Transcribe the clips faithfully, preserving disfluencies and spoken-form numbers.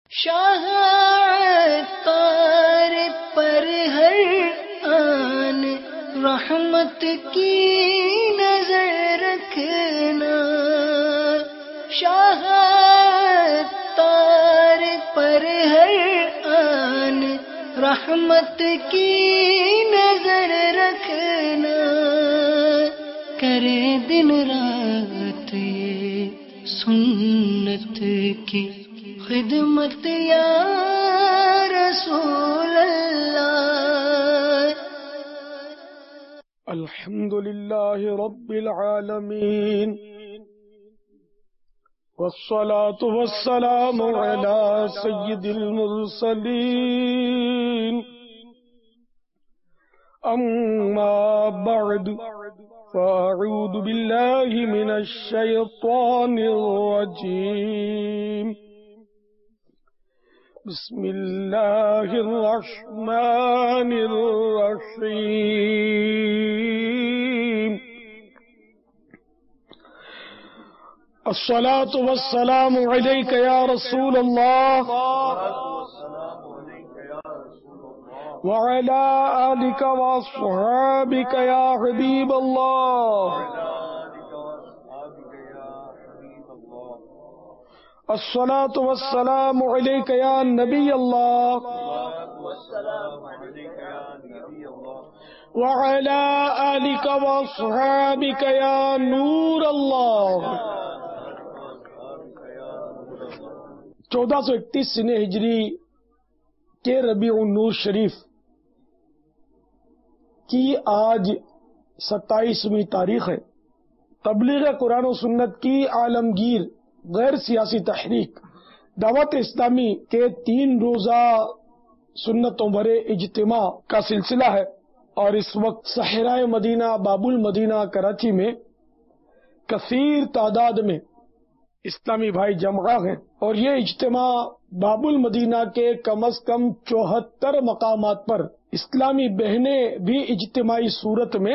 شاہ عطار پر ہر آن رحمت کی نظر رکھنا، شاہ عطار پر ہر آن رحمت کی نظر رکھنا، کرے دن رات یہ سنت کی خدمت یا رسول اللہ۔ الحمد للہ رب العالمین، والصلاة والسلام على سید المرسلین، اما بعد فاعوذ باللہ من الشیطان الرجیم، بسم اللہ الرحمن الرحیم، الصلاة والسلام علیک یا رسول اللہ وعلى آلك واصحابك يا حبيب الله، الصلاة والسلام عليك يا نبي الله وعلى آلك واصحابك يا نور الله۔ چودہ سو اکتیس سنہ ہجری کے ربیع النور شریف کی آج ستائیسویں تاریخ ہے۔ تبلیغ قرآن و سنت کی عالمگیر غیر سیاسی تحریک دعوت اسلامی کے تین روزہ سنتوں بھرے اجتماع کا سلسلہ ہے، اور اس وقت صحرائے مدینہ باب المدینہ کراچی میں کثیر تعداد میں اسلامی بھائی جمع ہیں، اور یہ اجتماع باب المدینہ کے کم از کم چوہتر مقامات پر اسلامی بہنیں بھی اجتماعی صورت میں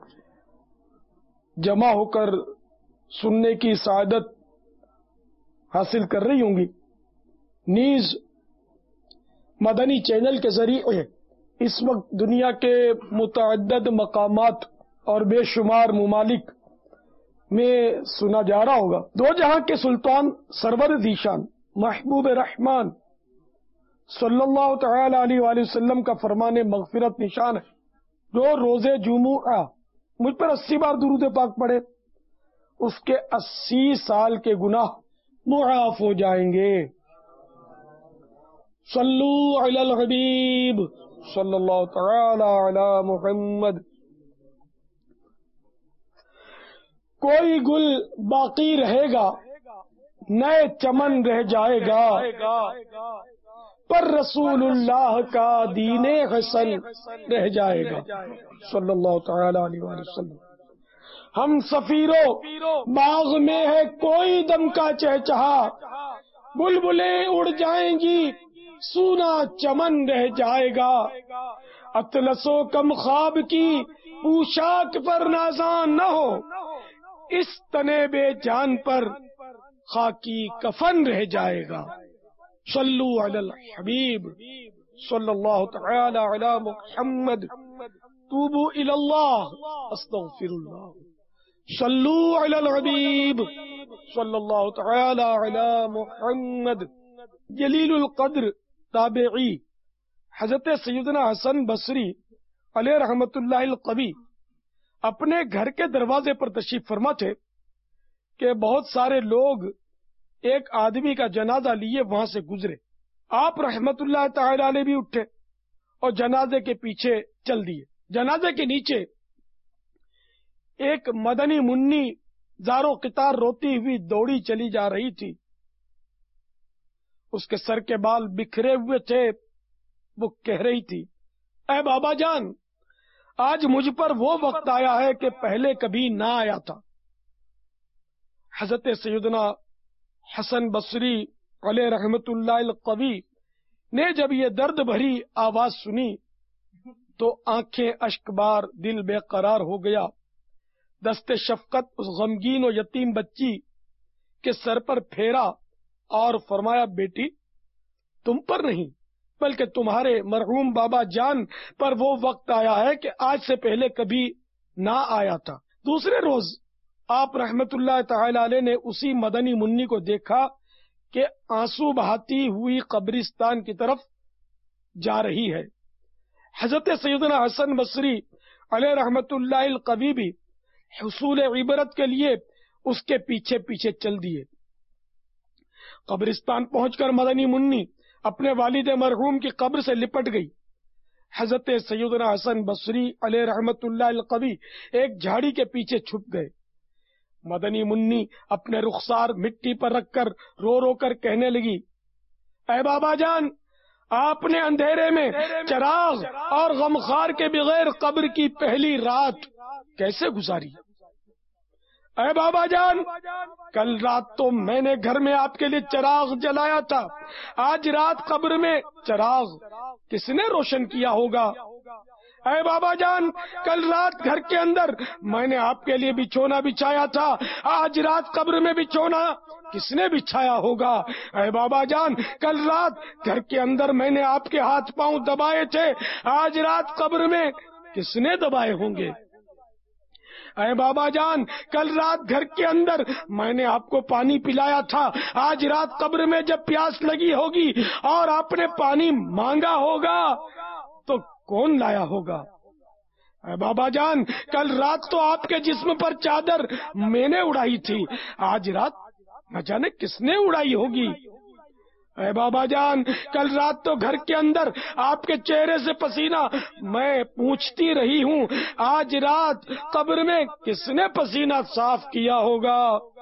جمع ہو کر سننے کی سعادت حاصل کر رہی ہوں گی۔ نیز مدنی چینل کے ذریعے اس وقت دنیا کے متعدد مقامات اور بے شمار ممالک میں سنا جا رہا ہوگا۔ دو جہاں کے سلطان سرور ذیشان محبوب رحمان صلی اللہ تعالی علیہ وآلہ وسلم کا فرمان مغفرت نشان ہے، جو روز جمعہ مجھ پر اسی بار درود پاک پڑھے اس کے اسی سال کے گناہ معاف ہو جائیں گے۔ صلو علی الحبیب صلی اللہ تعالی علی محمد۔ کوئی گل باقی رہے گا، نئے چمن رہ جائے گا، پر رسول اللہ کا دین حسن رہ جائے گا، صلی اللہ تعالی علیہ وسلم۔ ہم سفیروں باغ میں ہے کوئی دم کا چہچہا، بلبلیں اڑ جائیں گی سونا چمن رہ جائے گا، اطلس و کم خواب کی پوشاک پر نازاں نہ ہو، اس تنے بے جان پر خاکی کفن رہ جائے گا۔ صلو علی الحبیب صلی اللہ تعالی علی محمد، توبو الی اللہ استغفر اللہ۔ صلو علی الحبیب صلی اللہ تعالی علی محمد۔ جلیل القدر تابعی حضرت سیدنا حسن بصری علیہ رحمت اللہ القوی اپنے گھر کے دروازے پر تشریف فرما تھے کہ بہت سارے لوگ ایک آدمی کا جنازہ لیے وہاں سے گزرے۔ آپ رحمت اللہ تعالی علیہ بھی اٹھے اور جنازے کے پیچھے چل دیے۔ جنازے کے نیچے ایک مدنی منی زارو قطار روتی ہوئی دوڑی چلی جا رہی تھی، اس کے سر کے بال بکھرے ہوئے تھے، وہ کہہ رہی تھی، اے بابا جان، آج مجھ پر وہ وقت آیا ہے کہ پہلے کبھی نہ آیا تھا۔ حضرت سیدنا حسن بصری علیہ رحمت اللہ القوی نے جب یہ درد بھری آواز سنی تو آنکھیں اشک بار، دل بے قرار ہو گیا۔ دست شفقت اس غمگین و یتیم بچی کے سر پر پھیرا اور فرمایا، بیٹی تم پر نہیں بلکہ تمہارے مرحوم بابا جان پر وہ وقت آیا ہے کہ آج سے پہلے کبھی نہ آیا تھا۔ دوسرے روز آپ رحمت اللہ تعالی علیہ نے اسی مدنی منی کو دیکھا کہ آنسو بہاتی ہوئی قبرستان کی طرف جا رہی ہے۔ حضرت سیدنا حسن بصری علیہ رحمت اللہ القوی بھی حصول عبرت کے لیے اس کے پیچھے پیچھے چل دیے۔ قبرستان پہنچ کر مدنی منی اپنے والد مرحوم کی قبر سے لپٹ گئی۔ حضرت سیدنا حسن بصری علیہ رحمت اللہ القوی ایک جھاڑی کے پیچھے چھپ گئے۔ مدنی منی اپنے رخسار مٹی پر رکھ کر رو رو کر کہنے لگی، اے بابا جان، آپ نے اندھیرے میں چراغ اور غمخار کے بغیر قبر کی پہلی رات کیسے گزاری؟ اے بابا جان، کل رات تو میں نے گھر میں آپ کے لیے چراغ جلایا تھا، آج رات قبر میں چراغ کس نے روشن کیا ہوگا؟ اے بابا جان، کل رات گھر کے اندر میں نے آپ کے لیے بچھونا بچھایا تھا، آج رات قبر میں بچھونا کس نے بچھایا ہوگا؟ اے بابا جان، کل رات گھر کے اندر میں نے آپ کے ہاتھ پاؤں دبائے تھے، آج رات قبر میں کس نے دبائے ہوں گے؟ اے بابا جان، کل رات گھر کے اندر میں نے آپ کو پانی پلایا تھا، آج رات قبر میں جب پیاس لگی ہوگی اور آپ نے پانی مانگا ہوگا تو کون لایا ہوگا؟ اے بابا جان، کل رات تو آپ کے جسم پر چادر میں نے اڑائی تھی، آج رات نہ جانے کس نے اڑائی ہوگی؟ اے بابا جان، کل رات تو گھر کے اندر آپ کے چہرے سے پسینہ میں پوچھتی رہی ہوں، آج رات قبر میں کس نے پسینہ صاف کیا ہوگا؟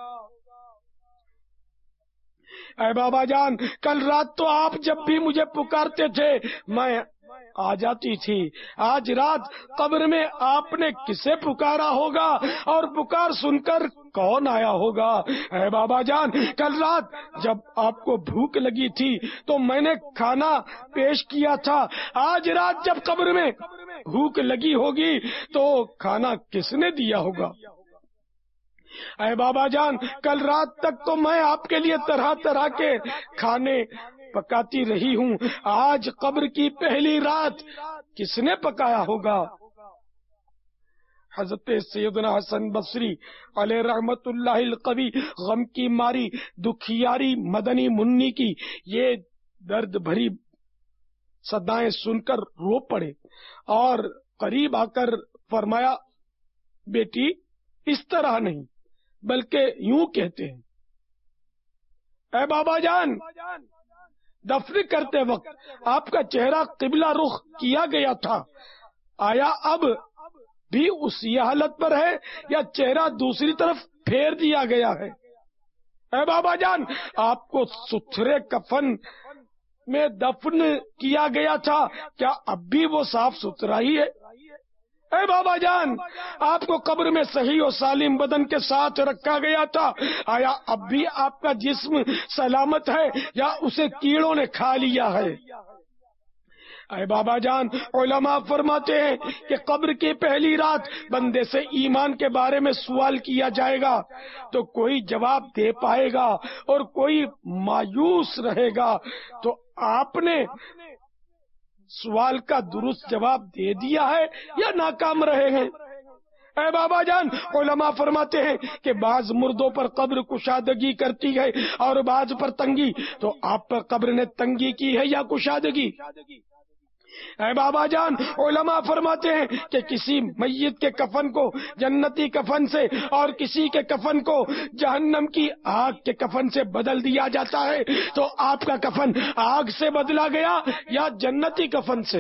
اے بابا جان، کل رات تو آپ جب بھی مجھے پکارتے تھے میں آ جاتی تھی، آج رات قبر میں آپ نے کسے پکارا ہوگا اور پکار سن کر کون آیا ہوگا؟ اے بابا جان، کل رات جب آپ کو بھوک لگی تھی تو میں نے کھانا پیش کیا تھا، آج رات جب قبر میں بھوک لگی ہوگی تو کھانا کس نے دیا ہوگا؟ اے بابا جان، کل رات تک تو میں آپ کے لیے طرح طرح کے کھانے پکاتی رہی ہوں، آج قبر کی پہلی رات کس نے پکایا ہوگا؟ حضرت سیدنا حسن بصری علیہ رحمت اللہ القوی غم کی ماری دکھیاری مدنی منی کی یہ درد بھری صدائیں سن کر رو پڑے اور قریب آ کر فرمایا، بیٹی اس طرح نہیں بلکہ یوں کہتے ہیں۔ اے بابا جان، دفن کرتے وقت آپ کا چہرہ قبلہ رخ کیا گیا تھا، آیا اب بھی اسی حالت پر ہے یا چہرہ دوسری طرف پھیر دیا گیا ہے؟ اے بابا جان، آپ کو ستھرے کفن میں دفن کیا گیا تھا، کیا اب بھی وہ صاف ستھرا ہی ہے؟ اے بابا جان، آپ کو قبر میں صحیح و سالم بدن کے ساتھ رکھا گیا تھا، آیا اب بھی آپ کا جسم سلامت ہے یا اسے کیڑوں نے کھا لیا ہے؟ اے بابا جان، علماء فرماتے ہیں کہ قبر کی پہلی رات بندے سے ایمان کے بارے میں سوال کیا جائے گا تو کوئی جواب دے پائے گا اور کوئی مایوس رہے گا، تو آپ نے سوال کا درست جواب دے دیا ہے یا ناکام رہے ہیں؟ اے بابا جان، علماء فرماتے ہیں کہ بعض مردوں پر قبر کشادگی کرتی ہے اور بعض پر تنگی، تو آپ پر قبر نے تنگی کی ہے یا کشادگی؟ اے بابا جان، علماء فرماتے ہیں کہ کسی میت کے کفن کو جنتی کفن سے اور کسی کے کفن کو جہنم کی آگ کے کفن سے بدل دیا جاتا ہے، تو آپ کا کفن آگ سے بدلا گیا یا جنتی کفن سے؟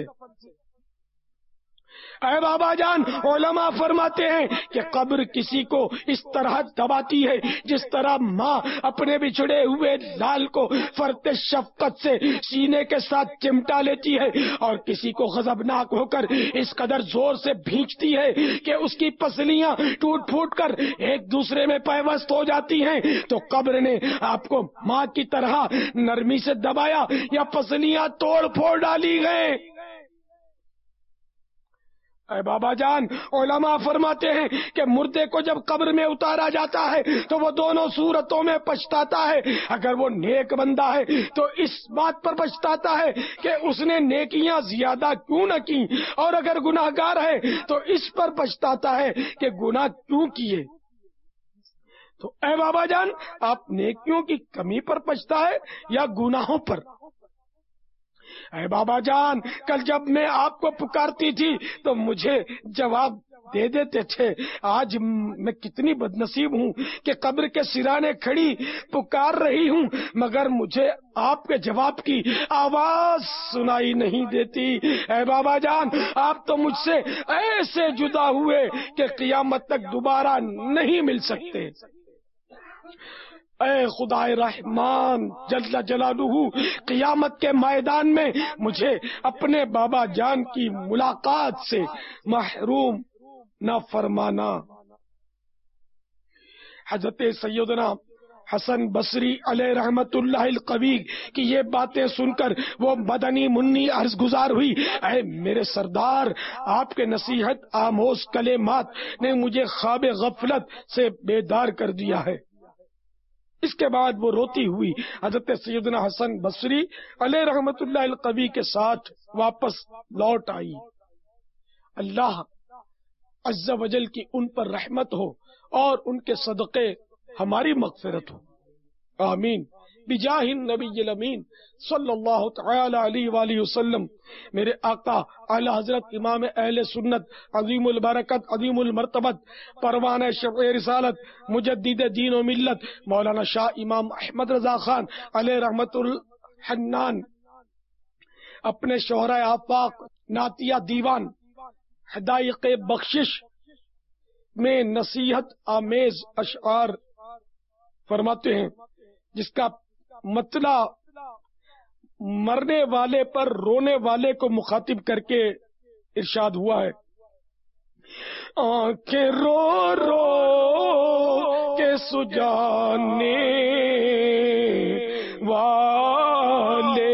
اے بابا جان، علماء فرماتے ہیں کہ قبر کسی کو اس طرح دباتی ہے جس طرح ماں اپنے بچھڑے ہوئے لال کو فرط شفقت سے سینے کے ساتھ چمٹا لیتی ہے اور کسی کو غضبناک ہو کر اس قدر زور سے بھینچتی ہے کہ اس کی پسلیاں ٹوٹ پھوٹ کر ایک دوسرے میں پیوست ہو جاتی ہیں، تو قبر نے آپ کو ماں کی طرح نرمی سے دبایا یا پسلیاں توڑ پھوڑ ڈالی گئے؟ اے بابا جان، علماء فرماتے ہیں کہ مردے کو جب قبر میں اتارا جاتا ہے تو وہ دونوں صورتوں میں پچھتاتا ہے۔ اگر وہ نیک بندہ ہے تو اس بات پر پچھتاتا ہے کہ اس نے نیکیاں زیادہ کیوں نہ کی، اور اگر گناہگار ہے تو اس پر پچھتاتا ہے کہ گناہ کیوں کیے۔ تو اے بابا جان، آپ نیکیوں کی کمی پر پچھتا ہے یا گناہوں پر؟ اے بابا جان، کل جب میں آپ کو پکارتی تھی تو مجھے جواب دے دیتے تھے۔ آج میں کتنی بد نصیب ہوں کہ قبر کے سرانے کھڑی پکار رہی ہوں، مگر مجھے آپ کے جواب کی آواز سنائی نہیں دیتی۔ اے بابا جان، آپ تو مجھ سے ایسے جدا ہوئے کہ قیامت تک دوبارہ نہیں مل سکتے۔ اے خدا رحمان جل جلالہ، قیامت کے میدان میں مجھے اپنے بابا جان کی ملاقات سے محروم نہ فرمانا۔ حضرت سیدنا حسن بصری علیہ رحمت اللہ القوی کی یہ باتیں سن کر وہ مدنی منی عرض گزار ہوئی، اے میرے سردار، آپ کے نصیحت آموز کلمات نے مجھے خواب غفلت سے بیدار کر دیا ہے۔ اس کے بعد وہ روتی ہوئی حضرت سیدنا حسن بصری علیہ رحمت اللہ القوی کے ساتھ واپس لوٹ آئی۔ اللہ عز و جل کی ان پر رحمت ہو اور ان کے صدقے ہماری مغفرت ہو، آمین بجاہ النبی الامین صلی اللہ تعالی علیہ وآلہ وسلم۔ میرے آقا اعلی حضرت امام اہل سنت عظیم البرکت عظیم المرتبت پروانہ شرع رسالت مجدد دین و ملت مولانا شاہ امام احمد رضا خان علیہ رحمت الحنان اپنے شہرۂ آفاق نعتیہ دیوان حدائق بخشش میں نصیحت آمیز اشعار فرماتے ہیں، جس کا مطلع مرنے والے پر رونے والے کو مخاطب کر کے ارشاد ہوا ہے۔ آنکھیں رو رو کے سجانے والے،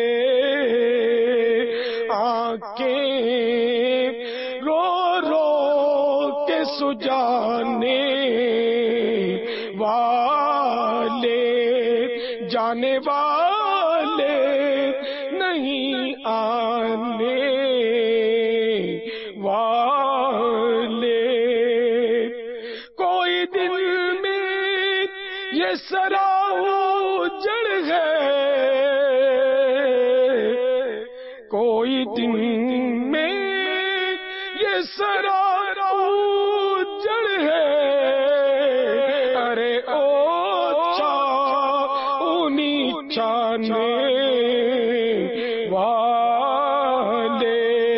آنکھیں رو رو کے سجانے والے، جانے والے نہیں آنے والے، کوئی دل میں یہ سراؤ جڑ ہے، کوئی دل میں یہ سراؤ جڑ ہے، ارے او چاؤنی چانے والے،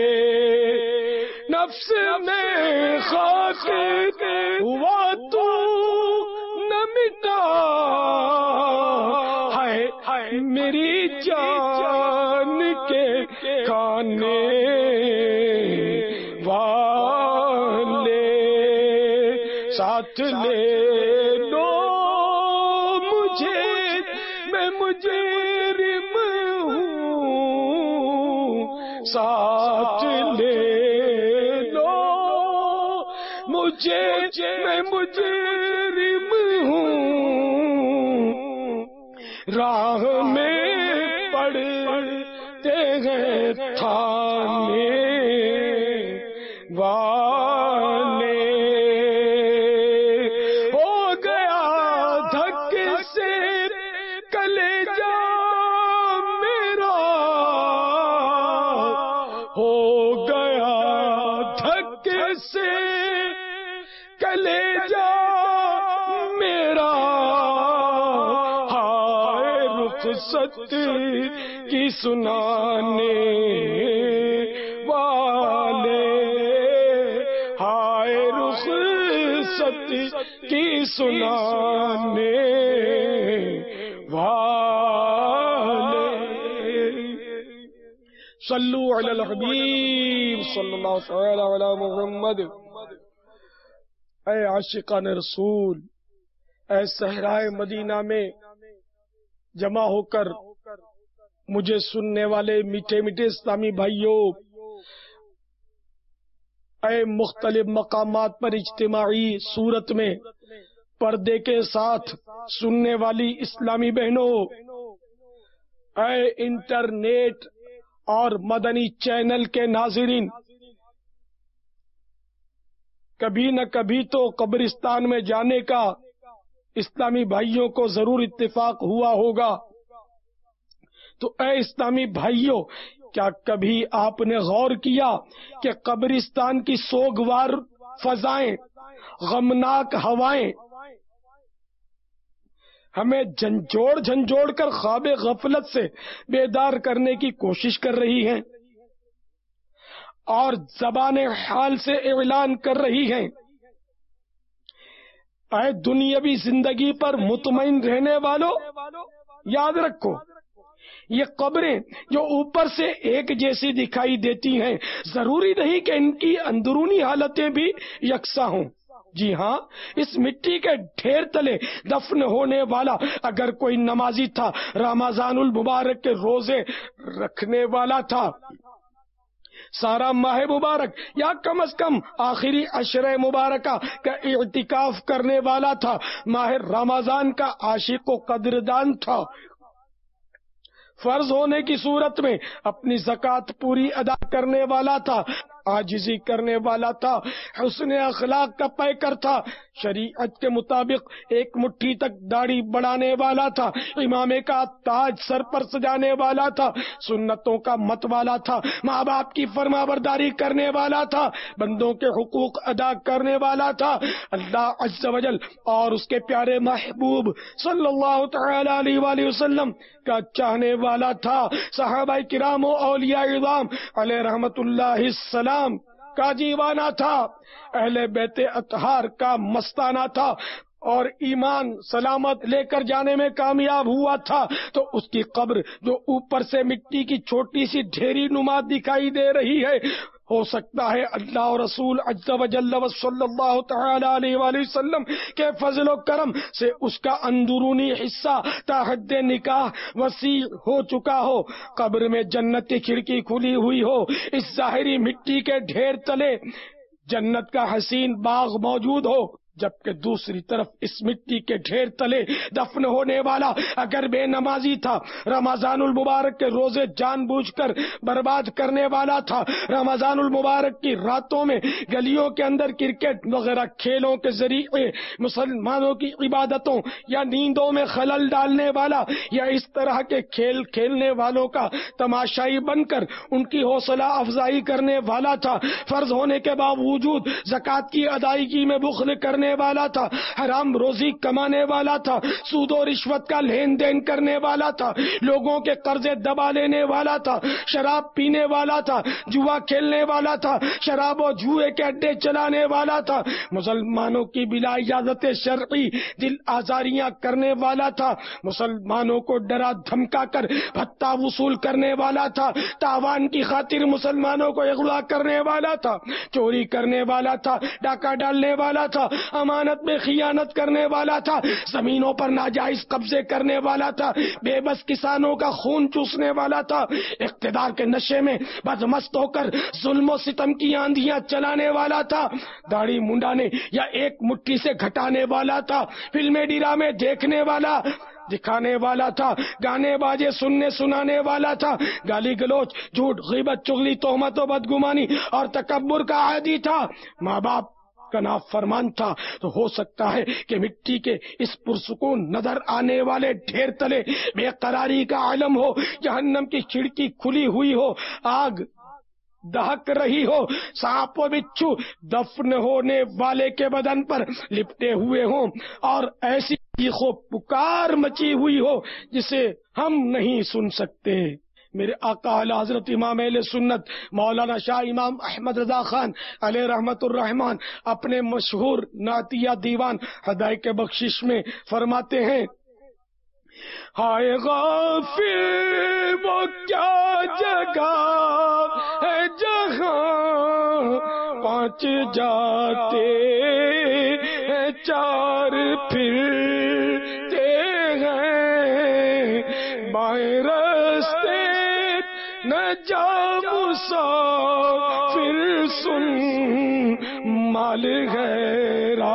نفس میں خاک ہوا تو نہ مٹا ہے میری جان کے کھانے والے، ساتھ لے لو مجھے میں مجرم ہوں، ساتھ لے لو مجھے میں مجرم ہوں، راہ میں پڑتے ہیں تھانے والے، ہو گیا دھک سے کلیجہ میرا، ہو گیا دھک سے کلیجہ میرا، ہائے رخصت کی سنانے والے، ہائے رخصت کی سنانے والے۔ صلو علی الحبیب صلی اللہ تعالی علی محمد۔ اے عاشقان رسول، اے صحرائے مدینہ میں جمع ہو کر مجھے سننے والے میٹھے میٹھے اسلامی بھائیوں، اے مختلف مقامات پر اجتماعی صورت میں پردے کے ساتھ سننے والی اسلامی بہنوں، اے انٹرنیٹ اور مدنی چینل کے ناظرین، کبھی نہ کبھی تو قبرستان میں جانے کا اسلامی بھائیوں کو ضرور اتفاق ہوا ہوگا۔ تو اے اسلامی بھائیوں، کیا کبھی آپ نے غور کیا کہ قبرستان کی سوگوار فضائیں، غمناک ہوائیں ہمیں جھنجھوڑ جھنجھوڑ کر خواب غفلت سے بیدار کرنے کی کوشش کر رہی ہیں اور زبان حال سے اعلان کر رہی ہیں؟ اے دنیاوی زندگی پر مطمئن رہنے والوں، یاد رکھو، یہ قبریں جو اوپر سے ایک جیسی دکھائی دیتی ہیں، ضروری نہیں کہ ان کی اندرونی حالتیں بھی یکساں ہوں۔ جی ہاں، اس مٹی کے ڈھیر تلے دفن ہونے والا اگر کوئی نمازی تھا، رمضان المبارک کے روزے رکھنے والا تھا، سارا ماہ مبارک یا کم از کم آخری عشرہ مبارکہ کا اعتکاف کرنے والا تھا، ماہ رمضان کا عاشق و قدردان تھا، فرض ہونے کی صورت میں اپنی زکوٰۃ پوری ادا کرنے والا تھا، عاجزی کرنے والا تھا، حسن اخلاق کا پیکر تھا، شریعت کے مطابق ایک مٹھی تک داڑھی بڑھانے والا تھا، امامے کا تاج سر پر سجانے والا تھا، سنتوں کا مت والا تھا، ماں باپ کی فرما برداری کرنے والا تھا، بندوں کے حقوق ادا کرنے والا تھا، اللہ عز و جل اور اس کے پیارے محبوب صلی اللہ تعالی علیہ وآلہ وسلم کا چاہنے والا تھا، صحابہ کرام و اولیاء اعظام علیہ رحمت اللہ السلام کا جیوانا تھا، اہل بیت اطہار کا مستانہ تھا، اور ایمان سلامت لے کر جانے میں کامیاب ہوا تھا، تو اس کی قبر جو اوپر سے مٹی کی چھوٹی سی ڈھیری نما دکھائی دے رہی ہے، ہو سکتا ہے اللہ اور رسول عز و جل و صلی اللہ تعالی علیہ وآلہ وسلم کے فضل و کرم سے اس کا اندرونی حصہ تا حد نکاح وسیع ہو چکا ہو، قبر میں جنت کی کھڑکی کھلی ہوئی ہو، اس ظاہری مٹی کے ڈھیر تلے جنت کا حسین باغ موجود ہو، جبکہ دوسری طرف اس مٹی کے ڈھیر تلے دفن ہونے والا اگر بے نمازی تھا، رمضان المبارک کے روزے جان بوجھ کر برباد کرنے والا تھا، رمضان المبارک کی راتوں میں گلیوں کے اندر کرکٹ وغیرہ کھیلوں کے ذریعے مسلمانوں کی عبادتوں یا نیندوں میں خلل ڈالنے والا، یا اس طرح کے کھیل کھیلنے والوں کا تماشائی بن کر ان کی حوصلہ افزائی کرنے والا تھا، فرض ہونے کے باوجود زکوٰۃ کی ادائیگی میں بخل کرنے والا تھا، حرام روزی کمانے والا تھا، سود و رشوت کا لین دین کرنے والا تھا، لوگوں کے قرضے دبا لینے والا تھا، شراب پینے والا تھا، جوا کھیلنے والا تھا، شراب و جوئے کے اڈے چلانے والا تھا، مسلمانوں کی بلا اجازت شرعی دل آزاریاں کرنے والا تھا، مسلمانوں کو ڈرا دھمکا کر بھتہ وصول کرنے والا تھا، تاوان کی خاطر مسلمانوں کو اغوا کرنے والا تھا، چوری کرنے والا تھا، ڈاکہ ڈالنے والا تھا، امانت میں خیانت کرنے والا تھا، زمینوں پر ناجائز قبضے کرنے والا تھا، بے بس کسانوں کا خون چوسنے والا تھا، اقتدار کے نشے میں بدمست ہو کر ظلم و ستم کی آندھیاں چلانے والا تھا، داڑھی منڈانے یا ایک مٹھی سے گھٹانے والا تھا، فلمیں ڈرامے دیکھنے والا دکھانے والا تھا، گانے باجے سننے سنانے والا تھا، گالی گلوچ جھوٹ غیبت چغلی تہمت و بدگمانی اور تکبر کا عادی تھا، ماں باپ کا نافرمان تھا، تو ہو سکتا ہے کہ مٹی کے اس پرسکون نظر آنے والے ڈھیر تلے بے قراری کا عالم ہو، جہنم کی کھڑکی کھلی ہوئی ہو، آگ دہک رہی ہو، سانپ و بچھو دفن ہونے والے کے بدن پر لپٹے ہوئے ہوں، اور ایسی چیخ و پکار مچی ہوئی ہو جسے ہم نہیں سن سکتے۔ میرے آقا اعلی حضرت امام اہل سنت مولانا شاہ امام احمد رضا خان علیہ رحمت الرحمان اپنے مشہور نعتیہ دیوان ہدایت بخشش میں فرماتے ہیں، ہائے غافل وہ کیا جگہ ہے جہاں پانچ جاتے ہیں چار پھرتے ہیں، بائیں راستے نہ جا مسافر سن مال غیرہ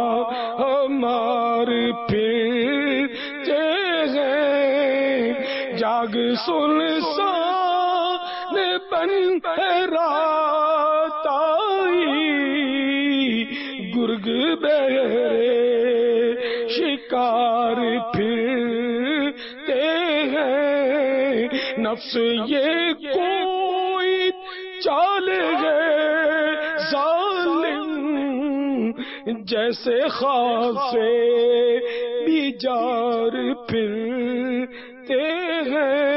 ہمار پھرتے ہیں جاگ سن سان بن رات آئی گرگ بہرے شکار پھرتے ہیں نفس یہ کوئی چال ہے ظالم جیسے خواب سے بیجار پھرتے ہیں۔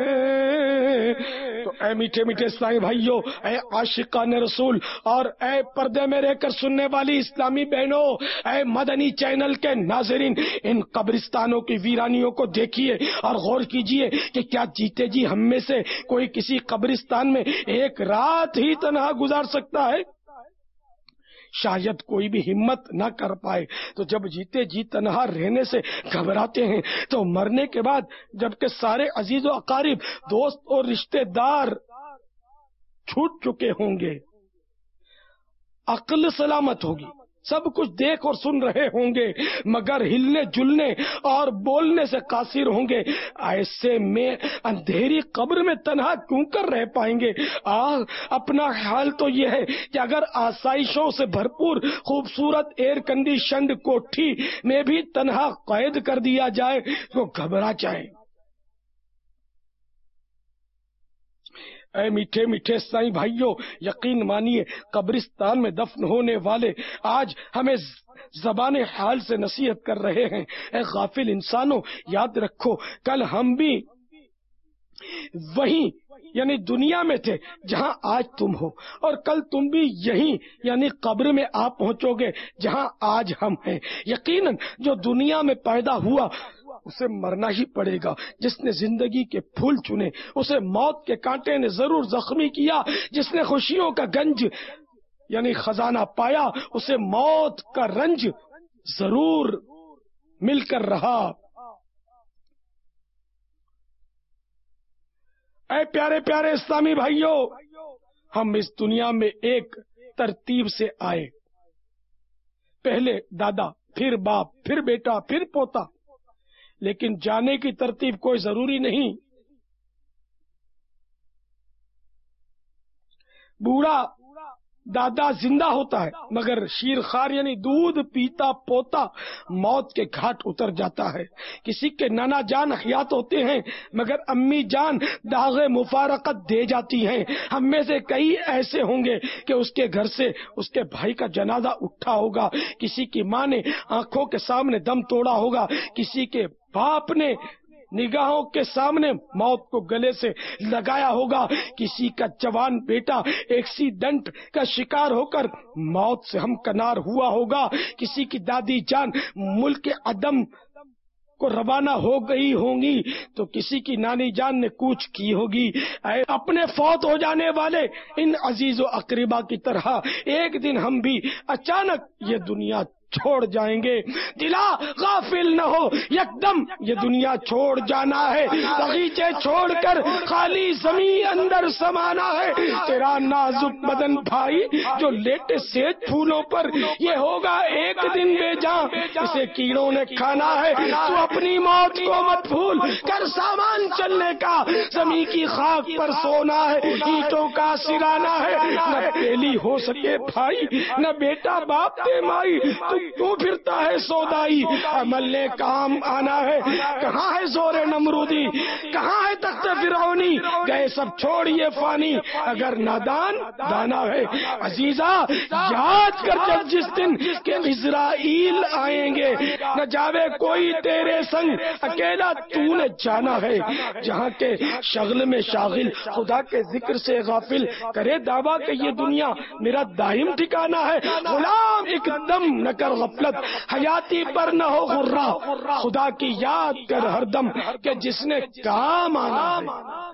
تو اے میٹھے میٹھے اسلامی بھائیوں، اے عاشقان رسول اور اے پردے میں رہ کر سننے والی اسلامی بہنوں، اے مدنی چینل کے ناظرین، ان قبرستانوں کی ویرانیوں کو دیکھیے اور غور کیجیے کہ کیا جیتے جی ہم میں سے کوئی کسی قبرستان میں ایک رات ہی تنہا گزار سکتا ہے؟ شاید کوئی بھی ہمت نہ کر پائے۔ تو جب جیتے جی تنہا رہنے سے گھبراتے ہیں تو مرنے کے بعد جبکہ سارے عزیز و اقارب، دوست اور رشتے دار چھوٹ چکے ہوں گے، عقل سلامت ہوگی، سب کچھ دیکھ اور سن رہے ہوں گے، مگر ہلنے جلنے اور بولنے سے قاصر ہوں گے، ایسے میں اندھیری قبر میں تنہا کیوں کر رہ پائیں گے؟ آہ، اپنا حال تو یہ ہے کہ اگر آسائشوں سے بھرپور خوبصورت ایئر کنڈیشنڈ کوٹھی میں بھی تنہا قید کر دیا جائے تو گھبرا جائے۔ اے میٹھے میٹھے سائیں بھائیوں، یقین مانیے قبرستان میں دفن ہونے والے آج ہمیں زبان حال سے نصیحت کر رہے ہیں۔ اے غافل انسانوں، یاد رکھو کل ہم بھی وہیں یعنی دنیا میں تھے جہاں آج تم ہو، اور کل تم بھی یہیں یعنی قبر میں آ پہنچو گے جہاں آج ہم ہیں۔ یقیناً جو دنیا میں پیدا ہوا اسے مرنا ہی پڑے گا، جس نے زندگی کے پھول چنے اسے موت کے کانٹے نے ضرور زخمی کیا، جس نے خوشیوں کا گنج یعنی خزانہ پایا اسے موت کا رنج ضرور مل کر رہا۔ اے پیارے پیارے اسلامی بھائیوں، ہم اس دنیا میں ایک ترتیب سے آئے، پہلے دادا، پھر باپ، پھر بیٹا، پھر پوتا، لیکن جانے کی ترتیب کوئی ضروری نہیں۔ بوڑھا دادا زندہ ہوتا ہے مگر شیر خوار یعنی دودھ پیتا پوتا موت کے گھاٹ اتر جاتا ہے۔ کسی کے نانا جان حیات ہوتے ہیں مگر امی جان داغ مفارقت دے جاتی ہیں۔ ہم میں سے کئی ایسے ہوں گے کہ اس کے گھر سے اس کے بھائی کا جنازہ اٹھا ہوگا، کسی کی ماں نے آنکھوں کے سامنے دم توڑا ہوگا، کسی کے باپ نے نگاہوں کے سامنے موت کو گلے سے لگایا ہوگا، کسی کا جوان بیٹا ایکسیڈنٹ کا شکار ہو کر موت سے ہمکنار ہوا ہوگا، کسی کی دادی جان ملک عدم کو روانہ ہو گئی ہوں گی تو کسی کی نانی جان نے کوچ کی ہوگی۔ اے اپنے فوت ہو جانے والے ان عزیز و اقربا کی طرح ایک دن ہم بھی اچانک یہ دنیا چھوڑ جائیں گے۔ دلا غافل نہ ہو، یکدم یہ دنیا چھوڑ جانا ہے، باغیچے چھوڑ کر خالی زمین اندر سمانا ہے۔ تیرا نازک بدن بھائی جو لیٹے سیج پھولوں پر یہ ہوگا ایک دن بے جاں، اسے کیڑوں نے کھانا ہے۔ تو اپنی موت کو مت بھول کر سامان چلنے کا، زمین کی خاک پر سونا ہے، اینٹوں کا سرانا ہے۔ نہ پہلی ہو سکے بھائی، نہ بیٹا باپ تے مائی، تو کیوں پھرتا ہے سودائی؟ عمل نے کام آنا ہے، کہاں ہے زور نمرودی، کہاں ہے تخت فرعونی؟ گئے سب چھوڑیے فانی، اگر نادان دانا ہے۔ عزیزہ یاد کر جب جس دن کہ اسرائیل آئیں گے، نہ جاوے کوئی تیرے سنگ، اکیلا تو نے جانا ہے۔ جہاں کے شغل میں شاغل خدا کے ذکر سے غافل کرے دعویٰ کہ یہ دنیا میرا دائم ٹھکانا ہے، غلام ایک دم نہ کر غفلت، حیاتی پر نہ ہو غرہ، خدا کی یاد کر ہر دم کہ جس نے کام آنا ہے۔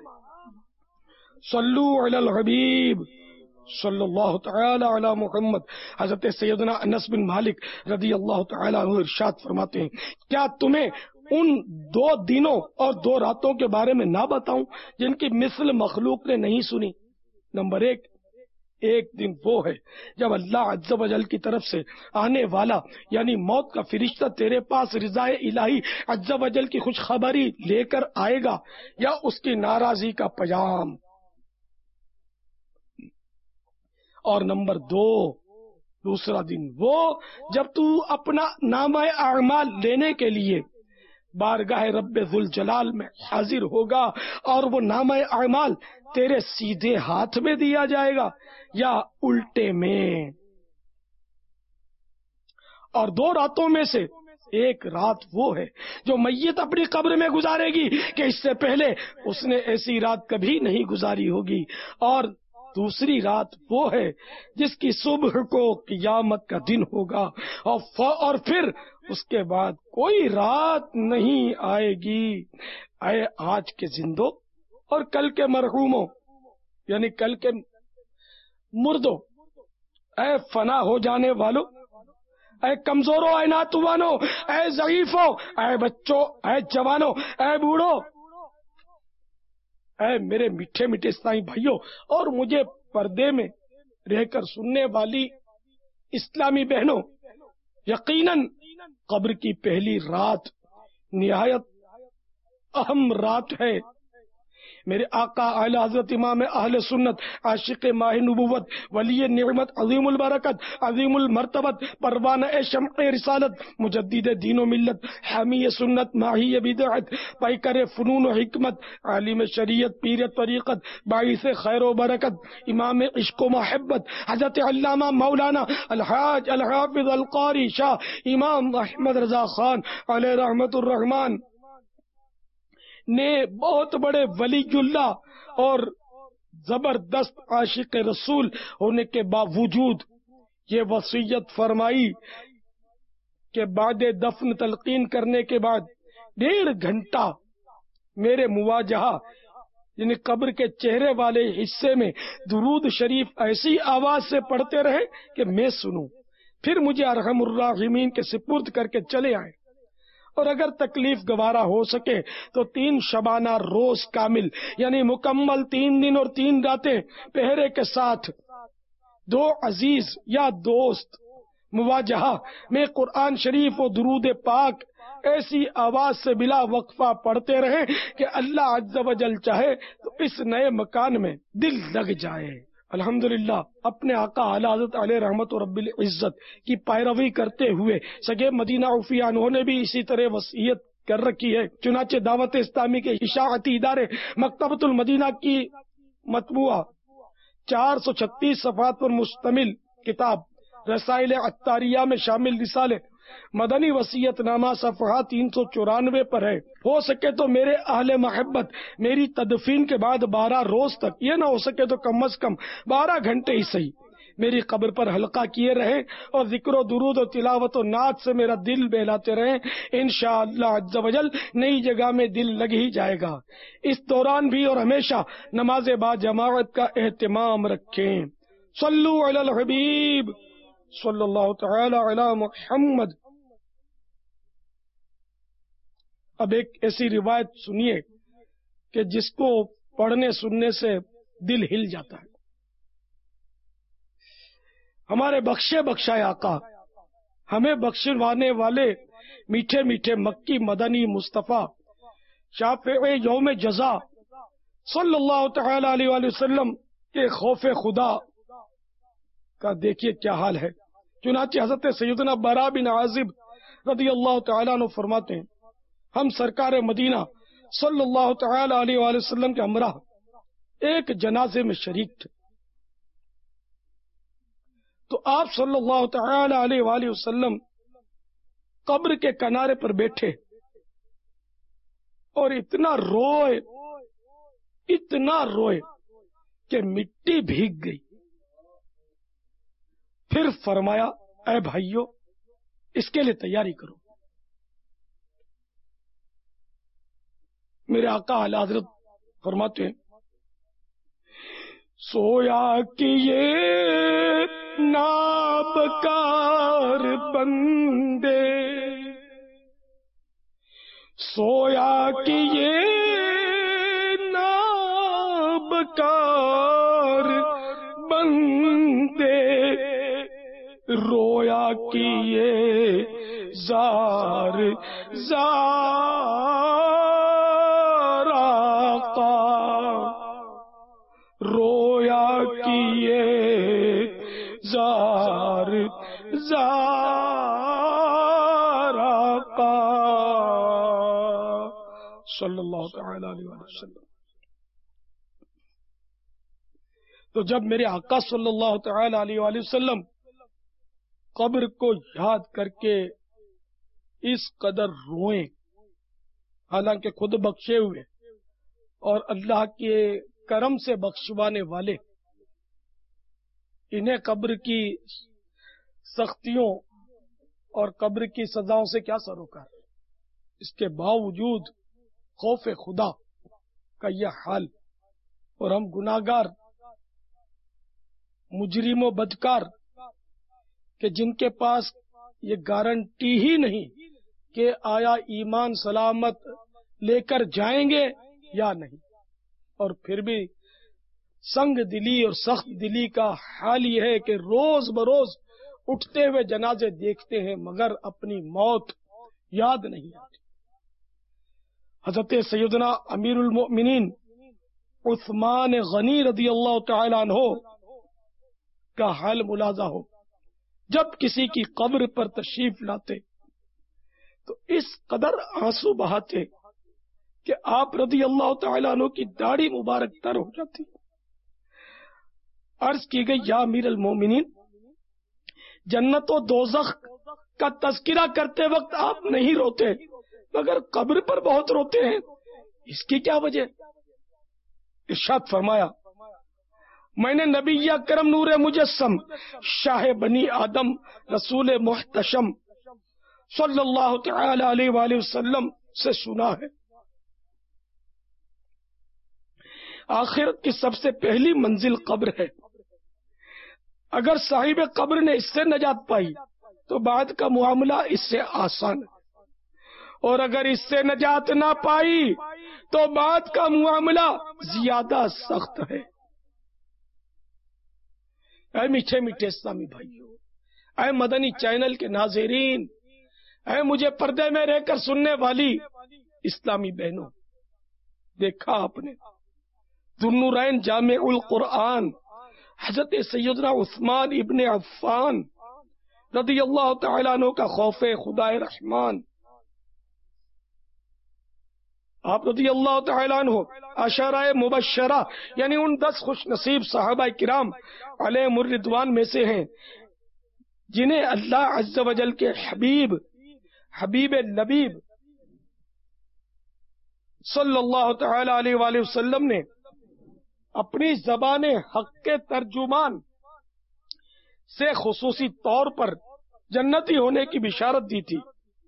صلو علی الحبیب صلی اللہ تعالی علی محمد۔ حضرت سیدنا انس بن مالک رضی اللہ تعالی عنہ ارشاد فرماتے ہیں، کیا تمہیں ان دو دنوں اور دو راتوں کے بارے میں نہ بتاؤں جن کی مثل مخلوق نے نہیں سنی؟ نمبر ایک، ایک دن وہ ہے جب اللہ عز و جل کی طرف سے آنے والا یعنی موت کا فرشتہ تیرے پاس رضائے الہی عز و جل کی خوشخبری لے کر آئے گا یا اس کی ناراضی کا پیغام۔ اور نمبر دو، دوسرا دن وہ جب تو اپنا نامہ اعمال لینے کے لیے بارگاہ رب ذوالجلال میں حاضر ہوگا اور وہ نامہ اعمال تیرے سیدھے ہاتھ میں دیا جائے گا یا الٹے میں۔ اور دو راتوں میں سے ایک رات وہ ہے جو میت اپنی قبر میں گزارے گی کہ اس سے پہلے اس نے ایسی رات کبھی نہیں گزاری ہوگی، اور دوسری رات وہ ہے جس کی صبح کو قیامت کا دن ہوگا، اور پھر اس کے بعد کوئی رات نہیں آئے گی۔ اے آج کے زندوں اور کل کے مرحوموں، یعنی کل کے مردوں، اے فنا ہو جانے والوں، اے کمزوروں، اے ناتوانوں، اے ضعیفوں، اے بچوں، اے جوانوں، اے بوڑھوں، اے میرے میٹھے میٹھے اسلامی بھائیوں اور مجھے پردے میں رہ کر سننے والی اسلامی بہنوں، یقیناً قبر کی پہلی رات نہایت اہم رات ہے۔ میرے آقا اعلی حضرت امام اہل سنت عاشق ماہ نبوت ولی نعمت عظیم البرکت عظیم المرتبت پروانہ شمع رسالت مجدد دین و ملت حامی سنت ماہی بدعت پیکر فنون و حکمت عالم شریعت پیر طریقت باعث خیر و برکت امام عشق و محبت حضرت علامہ مولانا الحاج الحافظ القاری شاہ امام احمد رضا خان علیہ رحمت الرحمان نے بہت بڑے ولی اللہ اور زبردست عاشق رسول ہونے کے باوجود یہ وصیت فرمائی کہ بعد دفن تلقین کرنے کے بعد ڈیڑھ گھنٹہ میرے مواجہہ یعنی قبر کے چہرے والے حصے میں درود شریف ایسی آواز سے پڑھتے رہے کہ میں سنوں، پھر مجھے ارحم الراحمین کے سپرد کر کے چلے آئے، اور اگر تکلیف گوارا ہو سکے تو تین شبانہ روز کامل یعنی مکمل تین دن اور تین راتیں پہرے کے ساتھ دو عزیز یا دوست مواجہہ میں قرآن شریف و درود پاک ایسی آواز سے بلا وقفہ پڑھتے رہیں کہ اللہ عز و جل چاہے تو اس نئے مکان میں دل لگ جائے۔ الحمدللہ اپنے آقا اعلی حضرت علیہ رحمت و رب العزت کی پیروی کرتے ہوئے سگے مدینہ عفیہ انہوں نے بھی اسی طرح وصیت کر رکھی ہے۔ چنانچہ دعوت اسلامی کے اشاعتی ادارے مکتبۃ المدینہ کی مطبوعہ چار سو چھتیس صفحات پر مشتمل کتاب رسائل عطاریہ میں شامل رسالے مدنی وصیت نامہ صفحہ تین سو چورانوے پر ہے۔ ہو سکے تو میرے اہل محبت میری تدفین کے بعد بارہ روز تک، یہ نہ ہو سکے تو کم از کم بارہ گھنٹے ہی صحیح، میری قبر پر حلقہ کیے رہیں اور ذکر و درود و تلاوت و نعت سے میرا دل بہلاتے رہیں، انشاءاللہ عز و جل نئی جگہ میں دل لگ ہی جائے گا۔ اس دوران بھی اور ہمیشہ نماز با جماعت کا اہتمام رکھیں۔ صلو علی الحبیب صلی اللہ تعالی علی محمد۔ اب ایک ایسی روایت سنیے کہ جس کو پڑھنے سننے سے دل ہل جاتا ہے۔ ہمارے بخشے بخشائے آقا، ہمیں بخشوانے والے میٹھے میٹھے مکی مدنی مصطفیٰ شافع یوم جزا صلی اللہ تعالی علیہ وآلہ وسلم کے خوف خدا کا دیکھیے کیا حال ہے۔ چنانچہ حضرت سیدنا برا بن عازب رضی اللہ تعالیٰ عنہ فرماتے ہیں، ہم سرکار مدینہ صلی اللہ تعالی علیہ وآلہ وسلم کے ہمراہ ایک جنازے میں شریک تھے، تو آپ صلی اللہ تعالی علیہ وآلہ وسلم قبر کے کنارے پر بیٹھے اور اتنا روئے اتنا روئے کہ مٹی بھیگ گئی۔ پھر فرمایا، اے بھائیو اس کے لیے تیاری کرو۔ میرے آقا اعلی حضرت فرماتے ہیں، سویا کہ یہ نابکار بندے سویا کہ یہ نابکار بندے رویا کہ یہ زار زار آقا رویا کہ یہ زار زار آقا صلی اللہ تعالی علیہ وسلم۔ تو جب میرے آقا صلی اللہ تعالی علیہ وآلہ وسلم قبر کو یاد کر کے اس قدر روئیں، حالانکہ خود بخشے ہوئے اور اللہ کے کرم سے بخشوانے والے، انہیں قبر کی سختیوں اور قبر کی سزاؤں سے کیا سروکار، اس کے باوجود خوف خدا کا یہ حال، اور ہم گناہگار مجرم و بدکار کہ جن کے پاس یہ گارنٹی ہی نہیں کہ آیا ایمان سلامت لے کر جائیں گے یا نہیں، اور پھر بھی سنگ دلی اور سخت دلی کا حال یہ ہے کہ روز بروز اٹھتے ہوئے جنازے دیکھتے ہیں مگر اپنی موت یاد نہیں آتی۔ حضرت سیدنا امیر المؤمنین عثمان غنی رضی اللہ تعالی عنہ کا حال ملاحظہ ہو، جب کسی کی قبر پر تشریف لاتے تو اس قدر آنسو بہاتے کہ آپ رضی اللہ تعالیٰ عنہ کی داڑھی مبارک تر ہو جاتی۔ عرض کی گئی یا امیر المومنین، جنت و دوزخ کا تذکرہ کرتے وقت آپ نہیں روتے مگر قبر پر بہت روتے ہیں، اس کی کیا وجہ؟ ارشاد فرمایا میں نے نبی اکرم نور مجسم شاہ بنی آدم رسول محتشم صلی اللہ تعالی علیہ وآلہ وسلم سے سنا ہے، آخرت کی سب سے پہلی منزل قبر ہے، اگر صاحب قبر نے اس سے نجات پائی تو بعد کا معاملہ اس سے آسان ہے، اور اگر اس سے نجات نہ پائی تو بعد کا معاملہ زیادہ سخت ہے۔ اے میٹھے میٹھے اسلامی بھائیو، اے مدنی چینل کے ناظرین، اے مجھے پردے میں رہ کر سننے والی اسلامی بہنوں، دیکھا آپ نے ذوالنورین جامع القرآن حضرت سیدنا عثمان ابن عفان رضی اللہ تعالیٰ عنہ کا خوف خدا رحمان، آپ رضی اللہ تعالیٰ عنہ عشرہ مبشرہ یعنی ان دس خوش نصیب صحابہ کرام علیہم الرضوان میں سے ہیں جنہیں اللہ عز و جل کے حبیب حبیب لبیب صلی اللہ تعالی علیہ وآلہ وسلم نے اپنی زبان حق کے ترجمان سے خصوصی طور پر جنتی ہونے کی بشارت دی تھی۔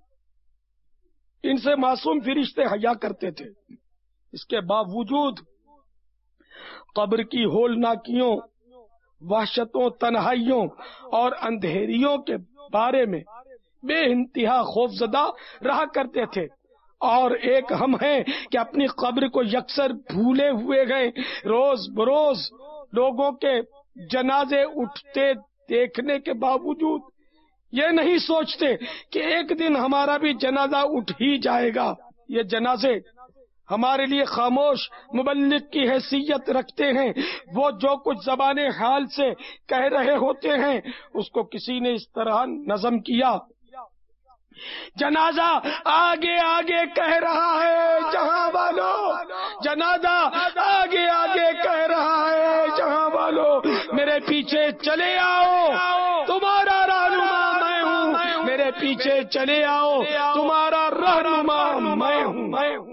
ان سے معصوم فرشتے حیا کرتے تھے، اس کے باوجود قبر کی ہولناکیوں، وحشتوں، تنہائیوں اور اندھیریوں کے بارے میں بے انتہا خوفزدہ رہا کرتے تھے، اور ایک ہم ہیں کہ اپنی قبر کو یکسر بھولے ہوئے گئے، روز بروز لوگوں کے جنازے اٹھتے دیکھنے کے باوجود یہ نہیں سوچتے کہ ایک دن ہمارا بھی جنازہ اٹھ ہی جائے گا۔ یہ جنازے ہمارے لیے خاموش مبلغ کی حیثیت رکھتے ہیں، وہ جو کچھ زبان حال سے کہہ رہے ہوتے ہیں اس کو کسی نے اس طرح نظم کیا، جنازہ آگے آگے کہہ رہا ہے جہاں والو، جنازہ آگے آگے کہہ رہا ہے جہاں والو، میرے پیچھے چلے آؤ تمہارا رہنما میں ہوں، میرے پیچھے چلے آؤ تمہارا رہنما میں ہوں۔